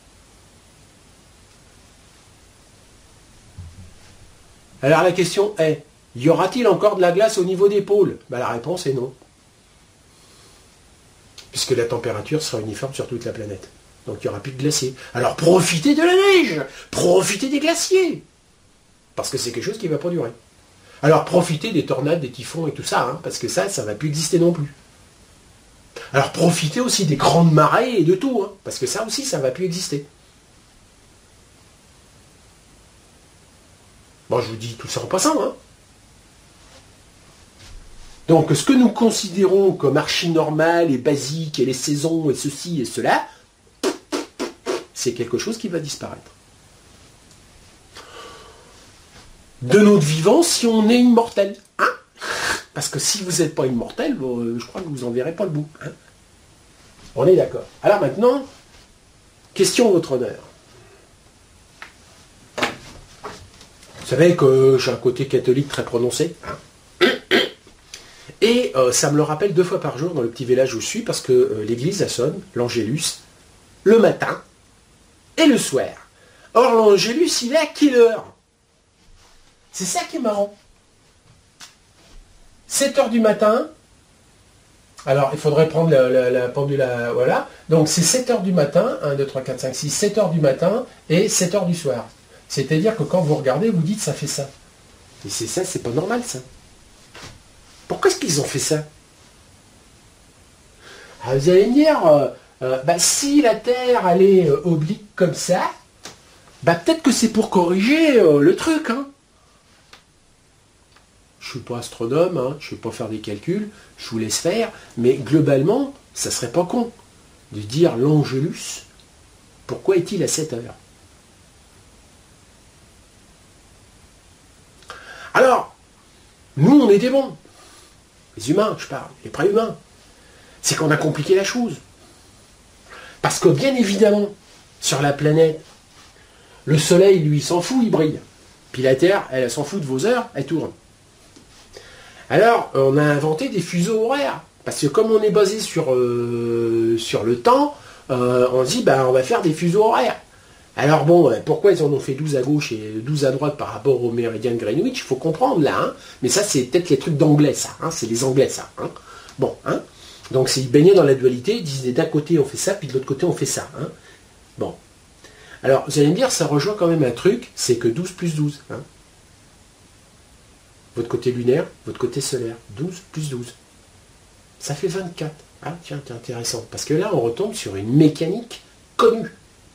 Alors la question est, y aura-t-il encore de la glace au niveau des pôles? La réponse est non. puisque la température sera uniforme sur toute la planète. Donc il n'y aura plus de glaciers. Alors profitez de la neige, profitez des glaciers, parce que c'est quelque chose qui ne va pas durer. Alors profitez des tornades, des typhons et tout ça, hein, parce que ça ne va plus exister non plus. Alors profitez aussi des grandes marées et de tout, hein, parce que ça aussi, ça ne va plus exister. Bon, je vous dis tout ça en passant, hein. Donc, ce que nous considérons comme archi-normal et basique, et les saisons, et ceci et cela, c'est quelque chose qui va disparaître. De notre vivant, si on est immortel, hein, parce que si vous n'êtes pas immortel, je crois que vous n'en verrez pas le bout. Hein. On est d'accord. Alors maintenant, question votre honneur. Vous savez que j'ai un côté catholique très prononcé. Hein. Et ça me le rappelle 2 fois par jour dans le petit village où je suis, parce que l'église, elle sonne, l'Angélus, le matin et le soir. Or, l'Angélus, il est à quelle heure? C'est ça qui est marrant. 7 heures du matin. Alors, il faudrait prendre la pendule, voilà. Donc, c'est 7 heures du matin, 1, 2, 3, 4, 5, 6, 7 heures du matin et 7 heures du soir. C'est-à-dire que quand vous regardez, vous dites, ça fait ça. Et c'est ça, c'est pas normal, ça. Pourquoi est-ce qu'ils ont fait ça? Ah, vous allez me dire, si la Terre, elle est oblique comme ça, peut-être que c'est pour corriger le truc, hein. Je ne suis pas astronome, hein, je ne vais pas faire des calculs, je vous laisse faire, mais globalement, ça serait pas con de dire l'Angélus, pourquoi est-il à 7 heures? Alors, nous, on était bons. Les humains, je parle, les préhumains. C'est qu'on a compliqué la chose. Parce que, bien évidemment, sur la planète, le Soleil, lui, s'en fout, il brille. Puis la Terre, elle s'en fout de vos heures, elle tourne. Alors, on a inventé des fuseaux horaires. Parce que comme on est basé sur le temps, on se dit, on va faire des fuseaux horaires. Alors bon, pourquoi ils en ont fait 12 à gauche et 12 à droite par rapport au méridien de Greenwich, il faut comprendre là, hein. Mais ça c'est peut-être les trucs d'anglais, ça, hein. C'est les anglais, ça. Hein. Bon, hein. Donc c'est ils baignaient dans la dualité, ils disaient d'un côté on fait ça, puis de l'autre côté on fait ça. Hein. Bon. Alors, vous allez me dire, ça rejoint quand même un truc, c'est que 12 plus 12. Hein. Votre côté lunaire, votre côté solaire. 12 plus 12. Ça fait 24. Ah, tiens, c'est intéressant. Parce que là, on retombe sur une mécanique connue.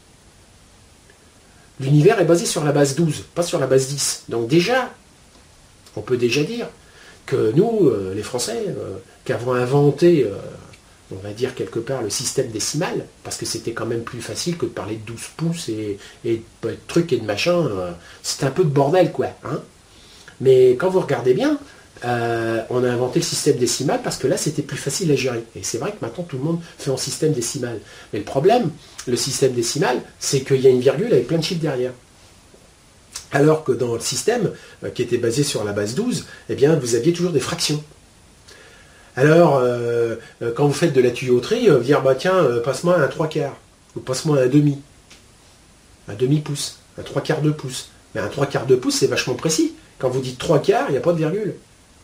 L'univers est basé sur la base 12, pas sur la base 10. Donc déjà, on peut déjà dire que nous, les Français, qui avons inventé, on va dire quelque part, le système décimal, parce que c'était quand même plus facile que de parler de 12 pouces et de trucs et de machin, c'est un peu de bordel, quoi. Hein. Mais quand vous regardez bien, on a inventé le système décimal parce que là, c'était plus facile à gérer. Et c'est vrai que maintenant, tout le monde fait en système décimal. Mais le problème, le système décimal, c'est qu'il y a une virgule avec plein de chiffres derrière. Alors que dans le système, qui était basé sur la base 12, eh bien, vous aviez toujours des fractions. Alors, quand vous faites de la tuyauterie, vous dire, passe-moi un 3/4, ou passe-moi un demi-pouce, un 3/4 de pouce. Mais un 3/4 de pouce, c'est vachement précis. Quand vous dites 3/4, il n'y a pas de virgule.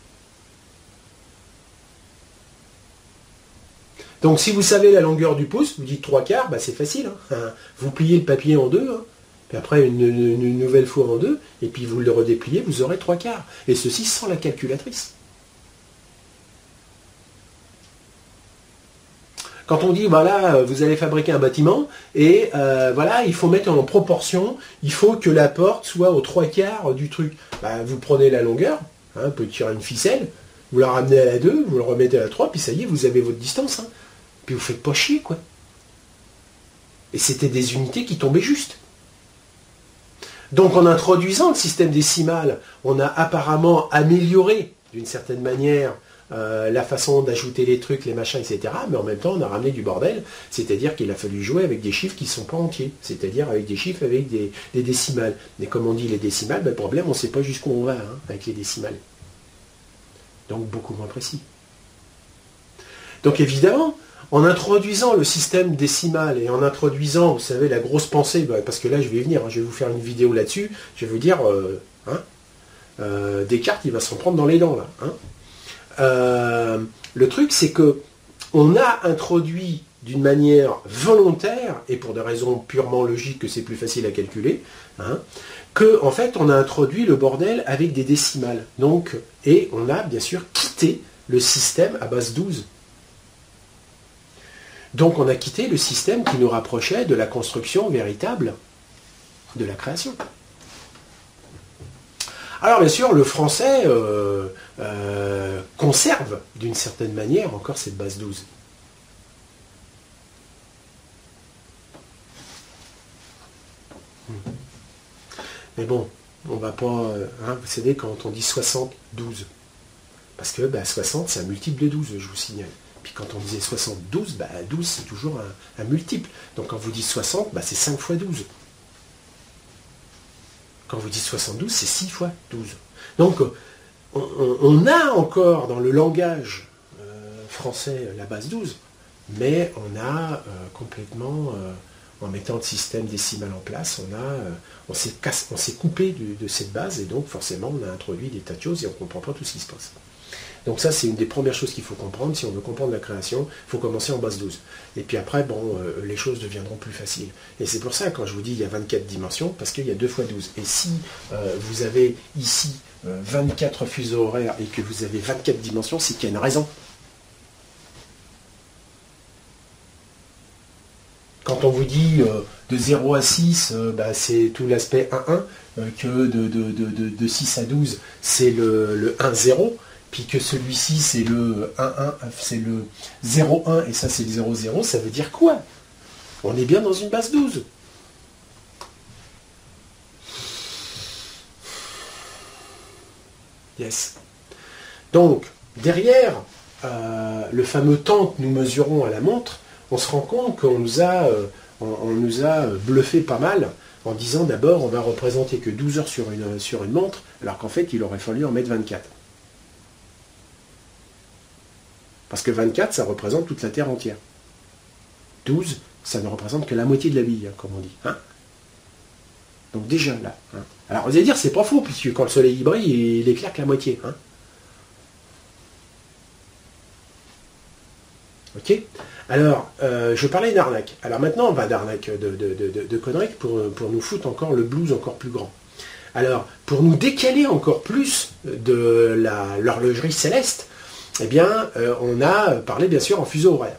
Donc si vous savez la longueur du pouce, vous dites 3/4, c'est facile. Hein. Vous pliez le papier en deux, hein. Puis après une nouvelle fois en deux, et puis vous le redépliez, vous aurez 3/4. Et ceci sans la calculatrice. Quand on dit, voilà, vous allez fabriquer un bâtiment, et voilà, il faut mettre en proportion, il faut que la porte soit aux 3/4 du truc. Vous prenez la longueur, hein, vous pouvez tirer une ficelle, vous la ramenez à la 2, vous le remettez à la 3, puis ça y est, vous avez votre distance. Hein. Puis vous faites pas chier, quoi. Et c'était des unités qui tombaient juste. Donc en introduisant le système décimal, on a apparemment amélioré, d'une certaine manière, la façon d'ajouter les trucs, les machins, etc. Mais en même temps, on a ramené du bordel, c'est-à-dire qu'il a fallu jouer avec des chiffres qui ne sont pas entiers, c'est-à-dire avec des chiffres avec des décimales. Mais comme on dit les décimales, le problème, on ne sait pas jusqu'où on va hein, avec les décimales. Donc beaucoup moins précis. Donc évidemment, en introduisant le système décimal et en introduisant, vous savez, la grosse pensée, parce que là je vais y venir, hein, je vais vous faire une vidéo là-dessus, je vais vous dire, Descartes, il va s'en prendre dans les dents là. Hein. Le truc, c'est que on a introduit d'une manière volontaire, et pour des raisons purement logiques que c'est plus facile à calculer, hein, que en fait on a introduit le bordel avec des décimales. Donc, et on a bien sûr quitté le système à base 12. Donc on a quitté le système qui nous rapprochait de la construction véritable de la création. Alors bien sûr, le français conserve d'une certaine manière encore cette base 12. Mais bon, on va pas... vous savez, quand on dit 60, 12. Parce que 60, c'est un multiple de 12, je vous signale. Puis quand on disait 72, 12, c'est toujours un multiple. Donc quand vous dites 60, c'est 5 fois 12. Quand vous dites 72, c'est 6 fois 12. Donc, on a encore dans le langage français la base 12, mais on a complètement, en mettant le système décimal en place, on s'est coupé de cette base, et donc forcément on a introduit des tas de choses et on ne comprend pas tout ce qui se passe. Donc ça, c'est une des premières choses qu'il faut comprendre. Si on veut comprendre la création, il faut commencer en base 12. Et puis après, les choses deviendront plus faciles. Et c'est pour ça, quand je vous dis il y a 24 dimensions, parce qu'il y a 2 fois 12. Et si vous avez ici 24 fuseaux horaires et que vous avez 24 dimensions, c'est qu'il y a une raison. Quand on vous dit de 0 à 6, c'est tout l'aspect 1-1, que de 6 à 12, c'est le 1-0, puis que celui-ci c'est le 1-1, c'est le 0-1 et ça c'est le 0-0, ça veut dire quoi? On est bien dans une base 12. Yes. Donc, derrière le fameux temps que nous mesurons à la montre, on se rend compte qu'on nous a bluffé pas mal en disant d'abord on va représenter que 12 heures sur une montre, alors qu'en fait il aurait fallu en mettre 24. Parce que 24, ça représente toute la Terre entière. 12, ça ne représente que la moitié de la bille, comme on dit. Hein, donc déjà là. Hein. Alors vous allez dire, c'est pas faux, puisque quand le soleil y brille, il éclaire que la moitié. Hein. Ok. Alors, je parlais d'arnaque. Alors maintenant, on va d'arnaque de conneries pour nous foutre encore le blues encore plus grand. Alors, pour nous décaler encore plus de l'horlogerie céleste, eh bien, on a parlé bien sûr en fuseau horaire.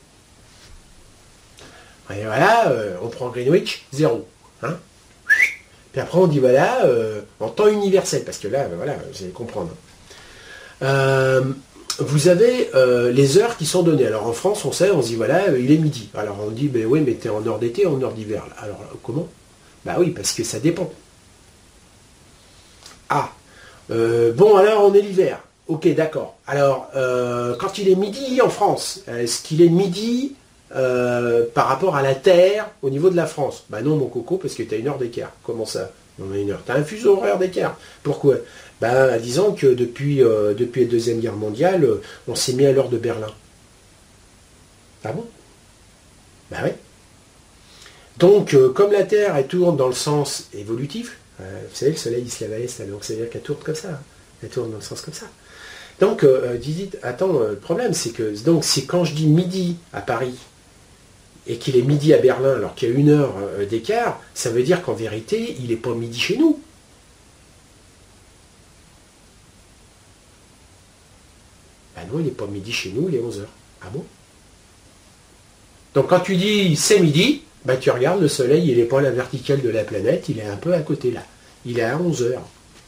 Et voilà, on prend Greenwich, 0. Hein. Puis après, on dit voilà, en temps universel, parce que là, voilà, vous allez comprendre. Vous avez les heures qui sont données. Alors en France, on sait, on se dit voilà, il est midi. Alors on dit, ben oui, mais t'es en heure d'été ou en heure d'hiver. Alors comment? Bah oui, parce que ça dépend. Ah, bon, alors on est l'hiver. Ok, d'accord. Alors, quand il est midi en France, est-ce qu'il est midi par rapport à la Terre au niveau de la France? Bah non, mon coco, parce que tu as une heure d'écart. Comment ça? On a une heure. Tu as un fuseau horaire d'écart. Pourquoi? Bah, disons que depuis la Deuxième Guerre mondiale, on s'est mis à l'heure de Berlin. Ah bon? Bah oui. Donc, comme la Terre, elle tourne dans le sens évolutif, vous savez, le Soleil, il se lève à l'est, donc ça veut dire qu'elle tourne comme ça. Hein. Elle tourne dans le sens comme ça. Donc, dites, attends, le problème, c'est que donc, c'est quand je dis midi à Paris et qu'il est midi à Berlin, alors qu'il y a une heure d'écart, ça veut dire qu'en vérité, il n'est pas midi chez nous. Ben non, il n'est pas midi chez nous, il est 11 heures. Ah bon? Donc, quand tu dis c'est midi, ben, tu regardes, le soleil, il n'est pas à la verticale de la planète, il est un peu à côté là. Il est à 11 heures.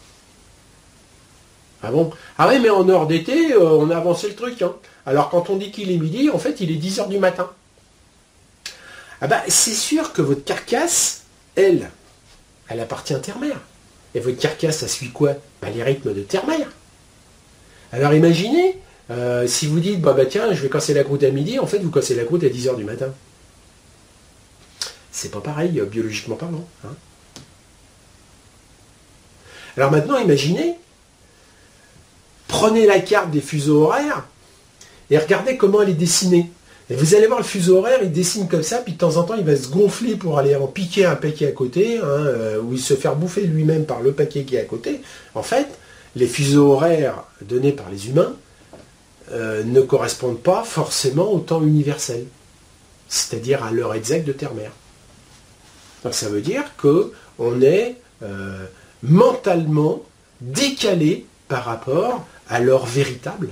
Ah bon? Ah oui, mais en heure d'été, on a avancé le truc. Hein. Alors quand on dit qu'il est midi, en fait, il est 10 heures du matin. Ah bah, c'est sûr que votre carcasse, elle appartient à Terre-Mère. Et votre carcasse, ça suit quoi? Bah, les rythmes de Terre-Mère. Alors imaginez, si vous dites, bah tiens, je vais casser la croûte à midi, en fait, vous cassez la croûte à 10 heures du matin. C'est pas pareil, biologiquement parlant. Hein. Alors maintenant, imaginez, prenez la carte des fuseaux horaires et regardez comment elle est dessinée. Et vous allez voir le fuseau horaire, il dessine comme ça, puis de temps en temps, il va se gonfler pour aller en piquer un paquet à côté, hein, ou il se faire bouffer lui-même par le paquet qui est à côté. En fait, les fuseaux horaires donnés par les humains ne correspondent pas forcément au temps universel, c'est-à-dire à l'heure exacte de Terre-Mère. Donc ça veut dire qu'on est mentalement décalé par rapport à l'heure véritable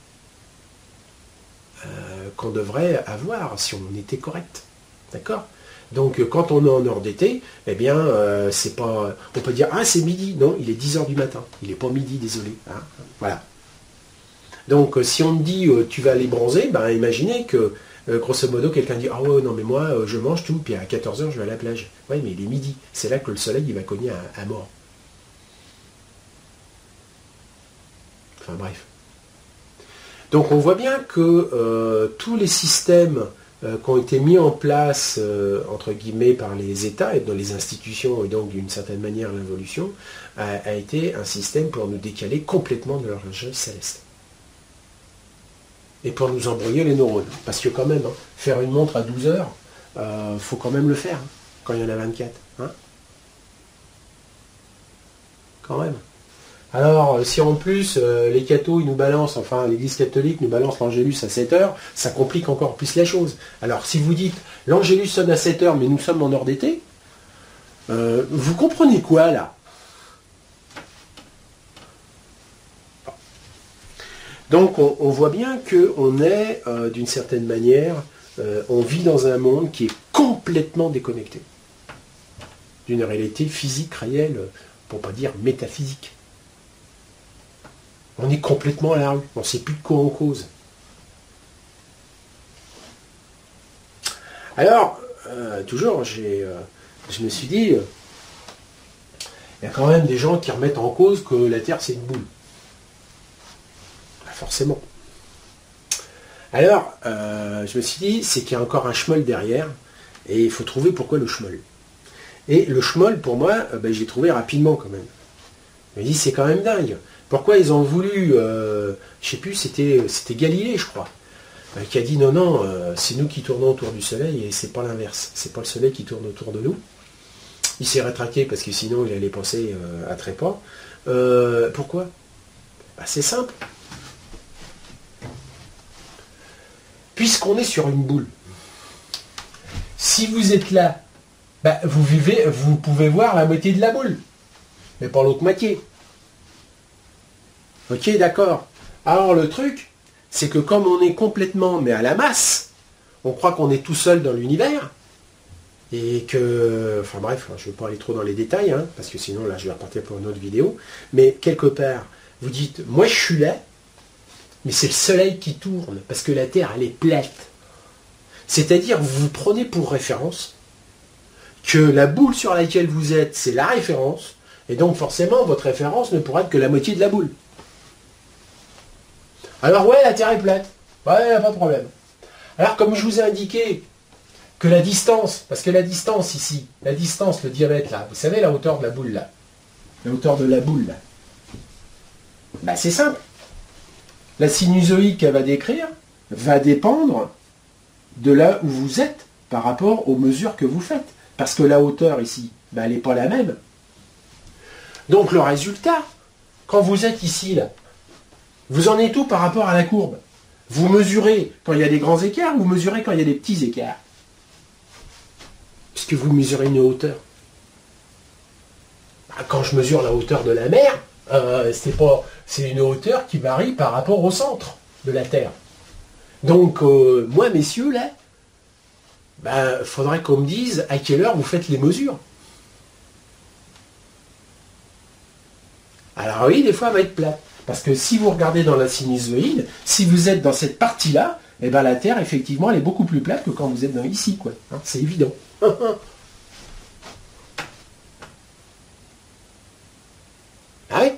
qu'on devrait avoir si on était correct. D'accord ? Donc quand on est en heure d'été, eh bien, c'est pas. On peut dire ah c'est midi, non, il est 10h du matin. Il n'est pas midi, désolé. Hein, voilà. Donc si on me dit tu vas aller bronzer, ben imaginez que grosso modo quelqu'un dit ah ouais non mais moi je mange tout, puis à 14h je vais à la plage. Oui mais il est midi, c'est là que le soleil il va cogner à mort. Enfin bref. Donc on voit bien que tous les systèmes qui ont été mis en place, entre guillemets, par les États et dans les institutions, et donc d'une certaine manière l'évolution, a été un système pour nous décaler complètement de l'horloge céleste. Et pour nous embrouiller les neurones. Parce que quand même, hein, faire une montre à 12 heures, faut quand même le faire, hein, quand il y en a 24. Hein, quand même. Alors, si en plus, les cathos, ils nous balancent, enfin, l'Église catholique nous balance l'Angélus à 7 heures, ça complique encore plus la chose. Alors, si vous dites, l'Angélus sonne à 7 heures, mais nous sommes en heure d'été, vous comprenez quoi, là? Donc, on voit bien qu'on est, d'une certaine manière, on vit dans un monde qui est complètement déconnecté d'une réalité physique, réelle, pour ne pas dire métaphysique. On est complètement à la rue, on ne sait plus de quoi on cause. Alors, toujours, je me suis dit, il y a quand même des gens qui remettent en cause que la Terre c'est une boule. Forcément. Alors, je me suis dit, c'est qu'il y a encore un schmoll derrière, et il faut trouver pourquoi le schmoll. Et le schmoll, pour moi, j'ai trouvé rapidement quand même. Je me dis, c'est quand même dingue. Pourquoi ils ont voulu, je sais plus, c'était Galilée, je crois, qui a dit non, c'est nous qui tournons autour du Soleil, et c'est pas l'inverse. C'est pas le Soleil qui tourne autour de nous. Il s'est rétracté parce que sinon il allait penser à trépas. Pourquoi ? C'est simple. Puisqu'on est sur une boule, si vous êtes là, vous pouvez voir la moitié de la boule, mais pas l'autre moitié. Ok, d'accord. Alors le truc, c'est que comme on est complètement, mais à la masse, on croit qu'on est tout seul dans l'univers, et que, enfin bref, je ne vais pas aller trop dans les détails, hein, parce que sinon là je vais repartir pour une autre vidéo, mais quelque part, vous dites, moi je suis là, mais c'est le soleil qui tourne, parce que la Terre, elle est plate. C'est-à-dire, vous vous prenez pour référence que la boule sur laquelle vous êtes, c'est la référence, et donc forcément, votre référence ne pourra être que la moitié de la boule. Alors ouais, la Terre est plate. Ouais, pas de problème. Alors, comme je vous ai indiqué que la distance, parce que la distance ici, la distance, le diamètre là, vous savez la hauteur de la boule là, la hauteur de la boule là, c'est simple. La sinusoïde qu'elle va décrire va dépendre de là où vous êtes par rapport aux mesures que vous faites. Parce que la hauteur ici, elle n'est pas la même. Donc le résultat, quand vous êtes ici, là, vous en êtes où par rapport à la courbe? Vous mesurez quand il y a des grands écarts, vous mesurez quand il y a des petits écarts. Puisque vous mesurez une hauteur. Quand je mesure la hauteur de la mer, c'est une hauteur qui varie par rapport au centre de la Terre. Donc, moi, messieurs, là, faudrait qu'on me dise à quelle heure vous faites les mesures. Alors oui, des fois, elle va être plate. Parce que si vous regardez dans la sinusoïde, si vous êtes dans cette partie-là, la Terre, effectivement, elle est beaucoup plus plate que quand vous êtes ici, quoi. Hein, c'est évident. Ah oui.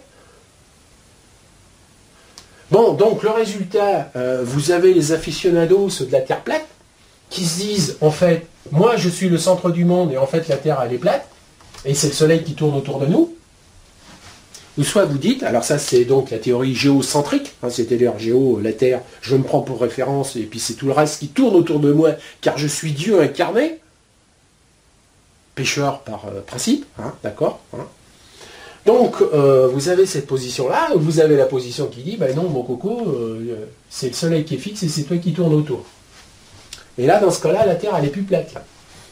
Bon, donc le résultat, vous avez les aficionados de la Terre plate qui se disent, en fait, moi je suis le centre du monde et en fait la Terre elle est plate, et c'est le Soleil qui tourne autour de nous. Ou soit vous dites, alors ça c'est donc la théorie géocentrique, hein, c'est-à-dire la Terre, je me prends pour référence, et puis c'est tout le reste qui tourne autour de moi, car je suis Dieu incarné, pécheur par principe, hein, d'accord, hein. Donc, vous avez cette position-là, vous avez la position qui dit, ben non, mon coco, c'est le soleil qui est fixe et c'est toi qui tourne autour. Et là, dans ce cas-là, la Terre, elle est plus plate. Là.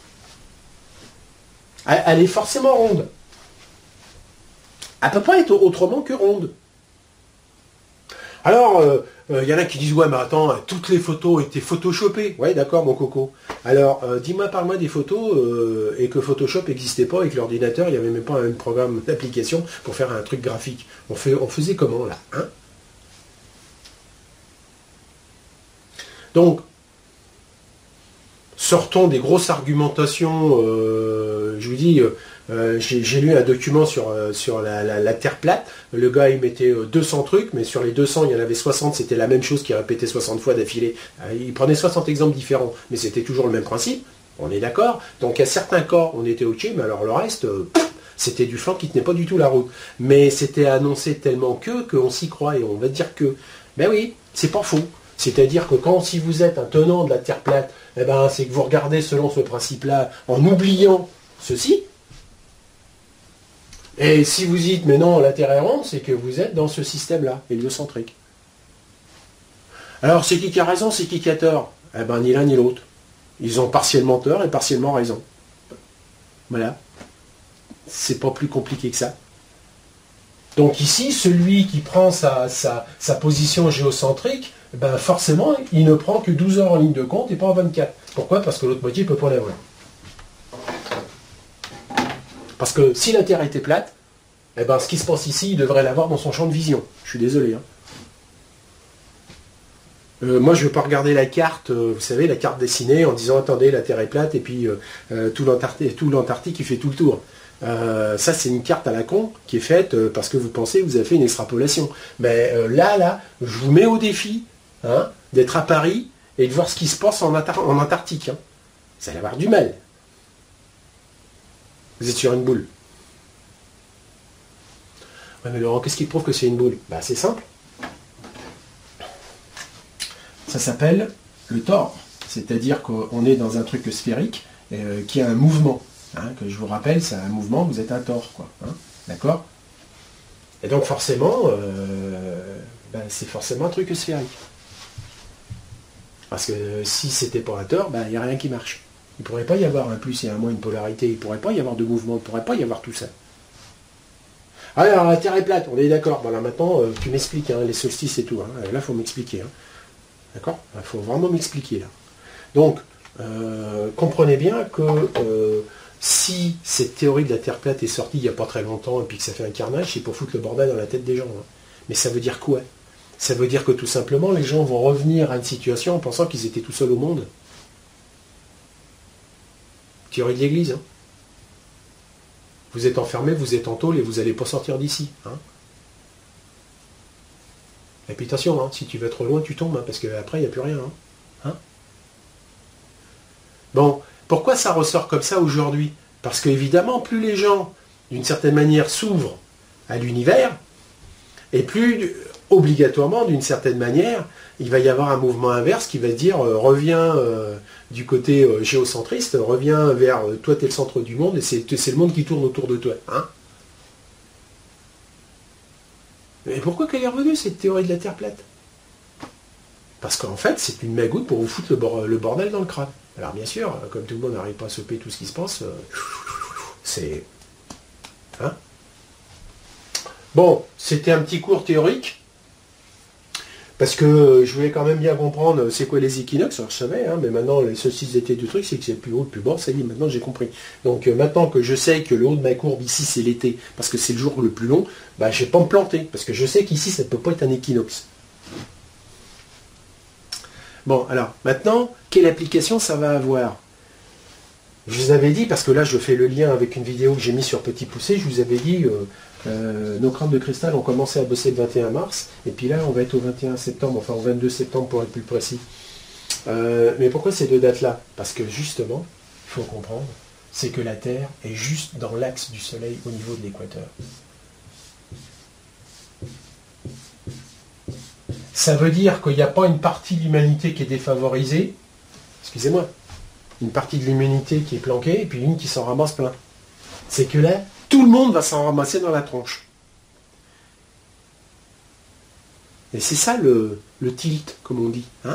Elle est forcément ronde. Elle ne peut pas être autrement que ronde. Alors, il y en a qui disent, ouais, mais attends, toutes les photos étaient photoshopées. Ouais, d'accord, mon coco. Alors, dis-moi, parle-moi des photos et que Photoshop n'existait pas et que l'ordinateur, il n'y avait même pas un programme d'application pour faire un truc graphique. On faisait comment, là, hein? Donc, sortons des grosses argumentations. Je vous dis, j'ai lu un document sur la Terre plate. Le gars, il mettait 200 trucs, mais sur les 200, il y en avait 60, c'était la même chose qu'il répétait 60 fois d'affilée. Il prenait 60 exemples différents, mais c'était toujours le même principe. On est d'accord. Donc, à certains cas, on était OK, mais alors le reste, c'était du flanc qui tenait pas du tout la route. Mais c'était annoncé tellement qu'on s'y croit et on va dire que, ben oui, c'est pas faux. C'est-à-dire que si vous êtes un tenant de la Terre plate, eh ben, c'est que vous regardez selon ce principe-là en oubliant ceci. Et si vous dites, mais non, la Terre est ronde, c'est que vous êtes dans ce système-là, héliocentrique. Alors, c'est qui a raison, c'est qui a tort? Eh ben, ni l'un ni l'autre. Ils ont partiellement tort et partiellement raison. Voilà. C'est pas plus compliqué que ça. Donc ici, celui qui prend sa position géocentrique, ben forcément, il ne prend que 12 heures en ligne de compte et pas en 24. Pourquoi? Parce que l'autre moitié ne peut pas l'avoir. Parce que si la Terre était plate, eh ben, ce qui se passe ici, il devrait l'avoir dans son champ de vision. Je suis désolé. Hein. Moi, je ne veux pas regarder la carte, vous savez, la carte dessinée, en disant, attendez, la Terre est plate, et puis tout l'Antarctique, il fait tout le tour. Ça, c'est une carte à la con qui est faite parce que vous pensez que vous avez fait une extrapolation. Mais là, je vous mets au défi d'être à Paris et de voir ce qui se passe en Antarctique. Hein. Vous allez avoir du mal. Vous êtes sur une boule. Ouais, mais Laurent, qu'est-ce qui prouve que c'est une boule? Bah, c'est simple. Ça s'appelle le tore. C'est-à-dire qu'on est dans un truc sphérique qui a un mouvement. Hein, que je vous rappelle, c'est un mouvement, vous êtes un tore, quoi. Hein, d'accord? Et donc forcément, c'est forcément un truc sphérique. Parce que si c'était pas un tore, il n'y a rien qui marche. Il ne pourrait pas y avoir un plus et un moins, une polarité, il ne pourrait pas y avoir de mouvement, il ne pourrait pas y avoir tout ça. Alors la Terre est plate, on est d'accord. Voilà, maintenant, tu m'expliques, hein, les solstices et tout. Hein. Là, il faut m'expliquer. Hein. D'accord? Il faut vraiment m'expliquer là. Donc, comprenez bien que si cette théorie de la Terre plate est sortie il n'y a pas très longtemps et puis que ça fait un carnage, c'est pour foutre le bordel dans la tête des gens. Hein. Mais ça veut dire quoi? Ça veut dire que tout simplement, les gens vont revenir à une situation en pensant qu'ils étaient tout seuls au monde. Théorie de l'Église. Hein. Vous êtes enfermés, vous êtes en tôle et vous n'allez pas sortir d'ici. Hein. Et puis attention, hein, si tu vas trop loin, tu tombes, hein, parce qu'après, il n'y a plus rien. Hein. Bon, pourquoi ça ressort comme ça aujourd'hui? Parce qu'évidemment, plus les gens, d'une certaine manière, s'ouvrent à l'univers, et plus, obligatoirement, d'une certaine manière, il va y avoir un mouvement inverse qui va dire reviens du côté géocentriste, reviens vers toi, tu es le centre du monde, et c'est le monde qui tourne autour de toi. Hein. Et pourquoi qu'elle est revenue, cette théorie de la Terre plate? Parce qu'en fait, c'est une magoutte pour vous foutre le bordel dans le crâne. Alors bien sûr, comme tout le monde n'arrive pas à choper tout ce qui se passe, c'est... Hein? Bon, c'était un petit cours théorique, parce que je voulais quand même bien comprendre c'est quoi les équinoxes, alors je savais, hein, mais maintenant les solstices d'été du truc, c'est que c'est le plus haut, le plus bas, ça y est, maintenant j'ai compris. Donc maintenant que je sais que le haut de ma courbe ici c'est l'été, parce que c'est le jour le plus long, je ne vais pas me planter, parce que je sais qu'ici ça ne peut pas être un équinoxe. Bon, alors, maintenant, quelle application ça va avoir? Je vous avais dit, parce que là je fais le lien avec une vidéo que j'ai mise sur Petit Poussé, je vous avais dit, nos crânes de cristal ont commencé à bosser le 21 mars, et puis là on va être au 21 septembre, enfin au 22 septembre pour être plus précis. Mais pourquoi ces deux dates-là? Parce que justement, il faut comprendre, c'est que la Terre est juste dans l'axe du Soleil au niveau de l'équateur. Ça veut dire qu'il n'y a pas une partie de l'humanité qui est défavorisée, excusez-moi, une partie de l'humanité qui est planquée, et puis une qui s'en ramasse plein. C'est que là, tout le monde va s'en ramasser dans la tronche. Et c'est ça le tilt, comme on dit. Hein.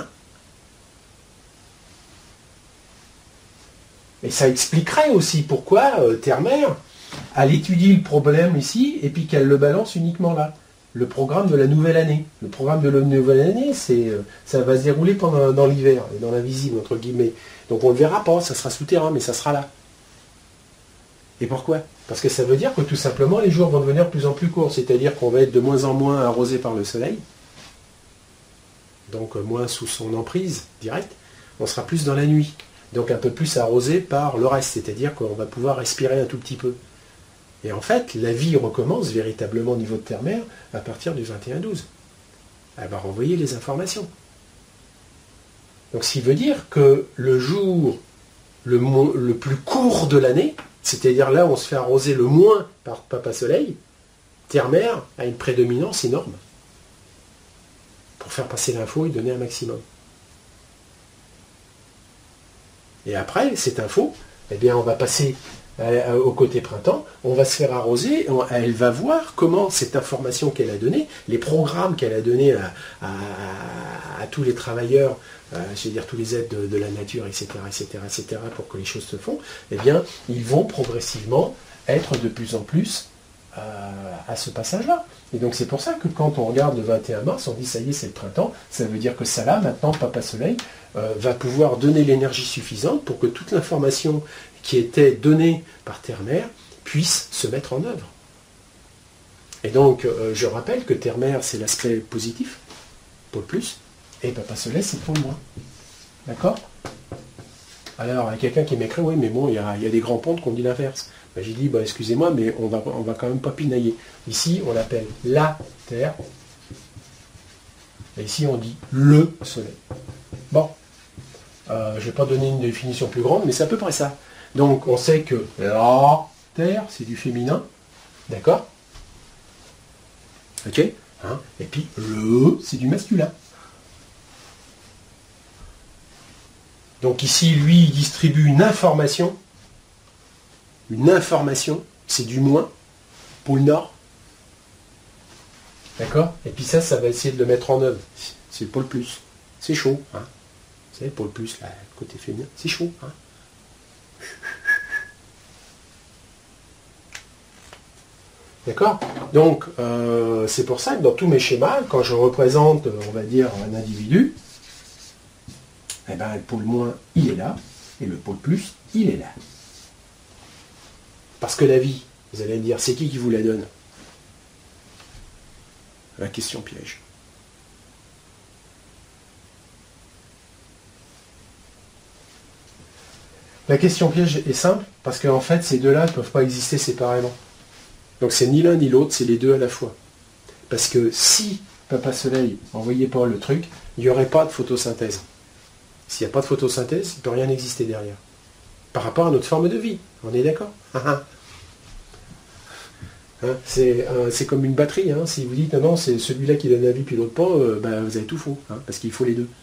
Et ça expliquerait aussi pourquoi Terre-Mère, elle étudie le problème ici, et puis qu'elle le balance uniquement là. Le programme de la nouvelle année. Le programme de la nouvelle année, ça va se dérouler dans l'hiver, et dans l'invisible, entre guillemets. Donc on ne le verra pas, ça sera souterrain, mais ça sera là. Et pourquoi? Parce que ça veut dire que tout simplement, les jours vont devenir de plus en plus courts, c'est-à-dire qu'on va être de moins en moins arrosé par le soleil, donc moins sous son emprise directe, on sera plus dans la nuit, donc un peu plus arrosé par le reste, c'est-à-dire qu'on va pouvoir respirer un tout petit peu. Et en fait, la vie recommence véritablement au niveau de Terre-Mère à partir du 21-12. Elle va renvoyer les informations. Donc ce qui veut dire que le jour le plus court de l'année, c'est-à-dire là où on se fait arroser le moins par Papa Soleil, Terre-Mère a une prédominance énorme pour faire passer l'info et donner un maximum. Et après, cette info, eh bien, on va passer au côté printemps, on va se faire arroser, elle va voir comment cette information qu'elle a donnée, les programmes qu'elle a donnés à tous les travailleurs, je veux dire tous les êtres de la nature, etc., pour que les choses se font, eh bien, ils vont progressivement être de plus en plus à ce passage-là. Et donc c'est pour ça que quand on regarde le 21 mars, on dit ça y est, c'est le printemps, ça veut dire que ça là, maintenant, Papa Soleil va pouvoir donner l'énergie suffisante pour que toute l'information qui était donnée par Terre-Mère puisse se mettre en œuvre. Et donc, je rappelle que Terre-Mère, c'est l'aspect positif, pour le plus, et Papa Soleil, c'est pour le moins. D'accord? Alors, il y a quelqu'un qui m'écrit, oui, mais bon, il y a des grands pontes qui ont dit l'inverse. Ben, j'ai dit, excusez-moi, mais on va quand même pas pinailler. Ici, on l'appelle la Terre, et ici, on dit le Soleil. Bon, je ne vais pas donner une définition plus grande, mais c'est à peu près ça. Donc, on sait que la Terre, c'est du féminin, d'accord? Ok, hein. Et puis, le, c'est du masculin. Donc ici, lui, il distribue une information, c'est du moins, pôle Nord. D'accord? Et puis ça va essayer de le mettre en œuvre. C'est le pôle plus. C'est chaud. Hein? Vous savez, pôle plus, là, le côté féminin, c'est chaud. Hein? D'accord? Donc, c'est pour ça que dans tous mes schémas, quand je représente, on va dire, un individu, eh ben, le pôle moins, il est là, et le pôle plus, il est là. Parce que la vie, vous allez me dire, c'est qui vous la donne? La question piège. La question piège est simple, parce qu'en fait, ces deux-là ne peuvent pas exister séparément. Donc c'est ni l'un ni l'autre, c'est les deux à la fois. Parce que si Papa Soleil n'envoyait pas le truc, il n'y aurait pas de photosynthèse. S'il n'y a pas de photosynthèse, il ne peut rien exister derrière. Par rapport à notre forme de vie, on est d'accord? Hein, c'est comme une batterie. Hein. Si vous dites non, c'est celui-là qui donne la vie puis l'autre pas, vous avez tout faux, hein, parce qu'il faut les deux.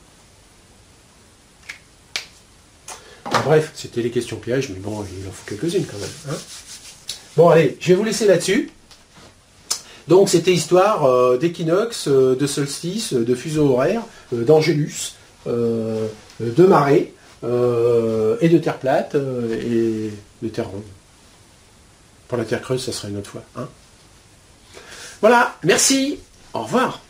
Bref, c'était les questions pièges, mais bon, il en faut quelques-unes quand même. Hein. Bon, allez, je vais vous laisser là-dessus. Donc, c'était histoire d'équinoxe, de solstice, de fuseau horaire, d'Angélus, de marée, et de terre plate, et de terre ronde. Pour la terre creuse, ça sera une autre fois. Hein. Voilà, merci, au revoir.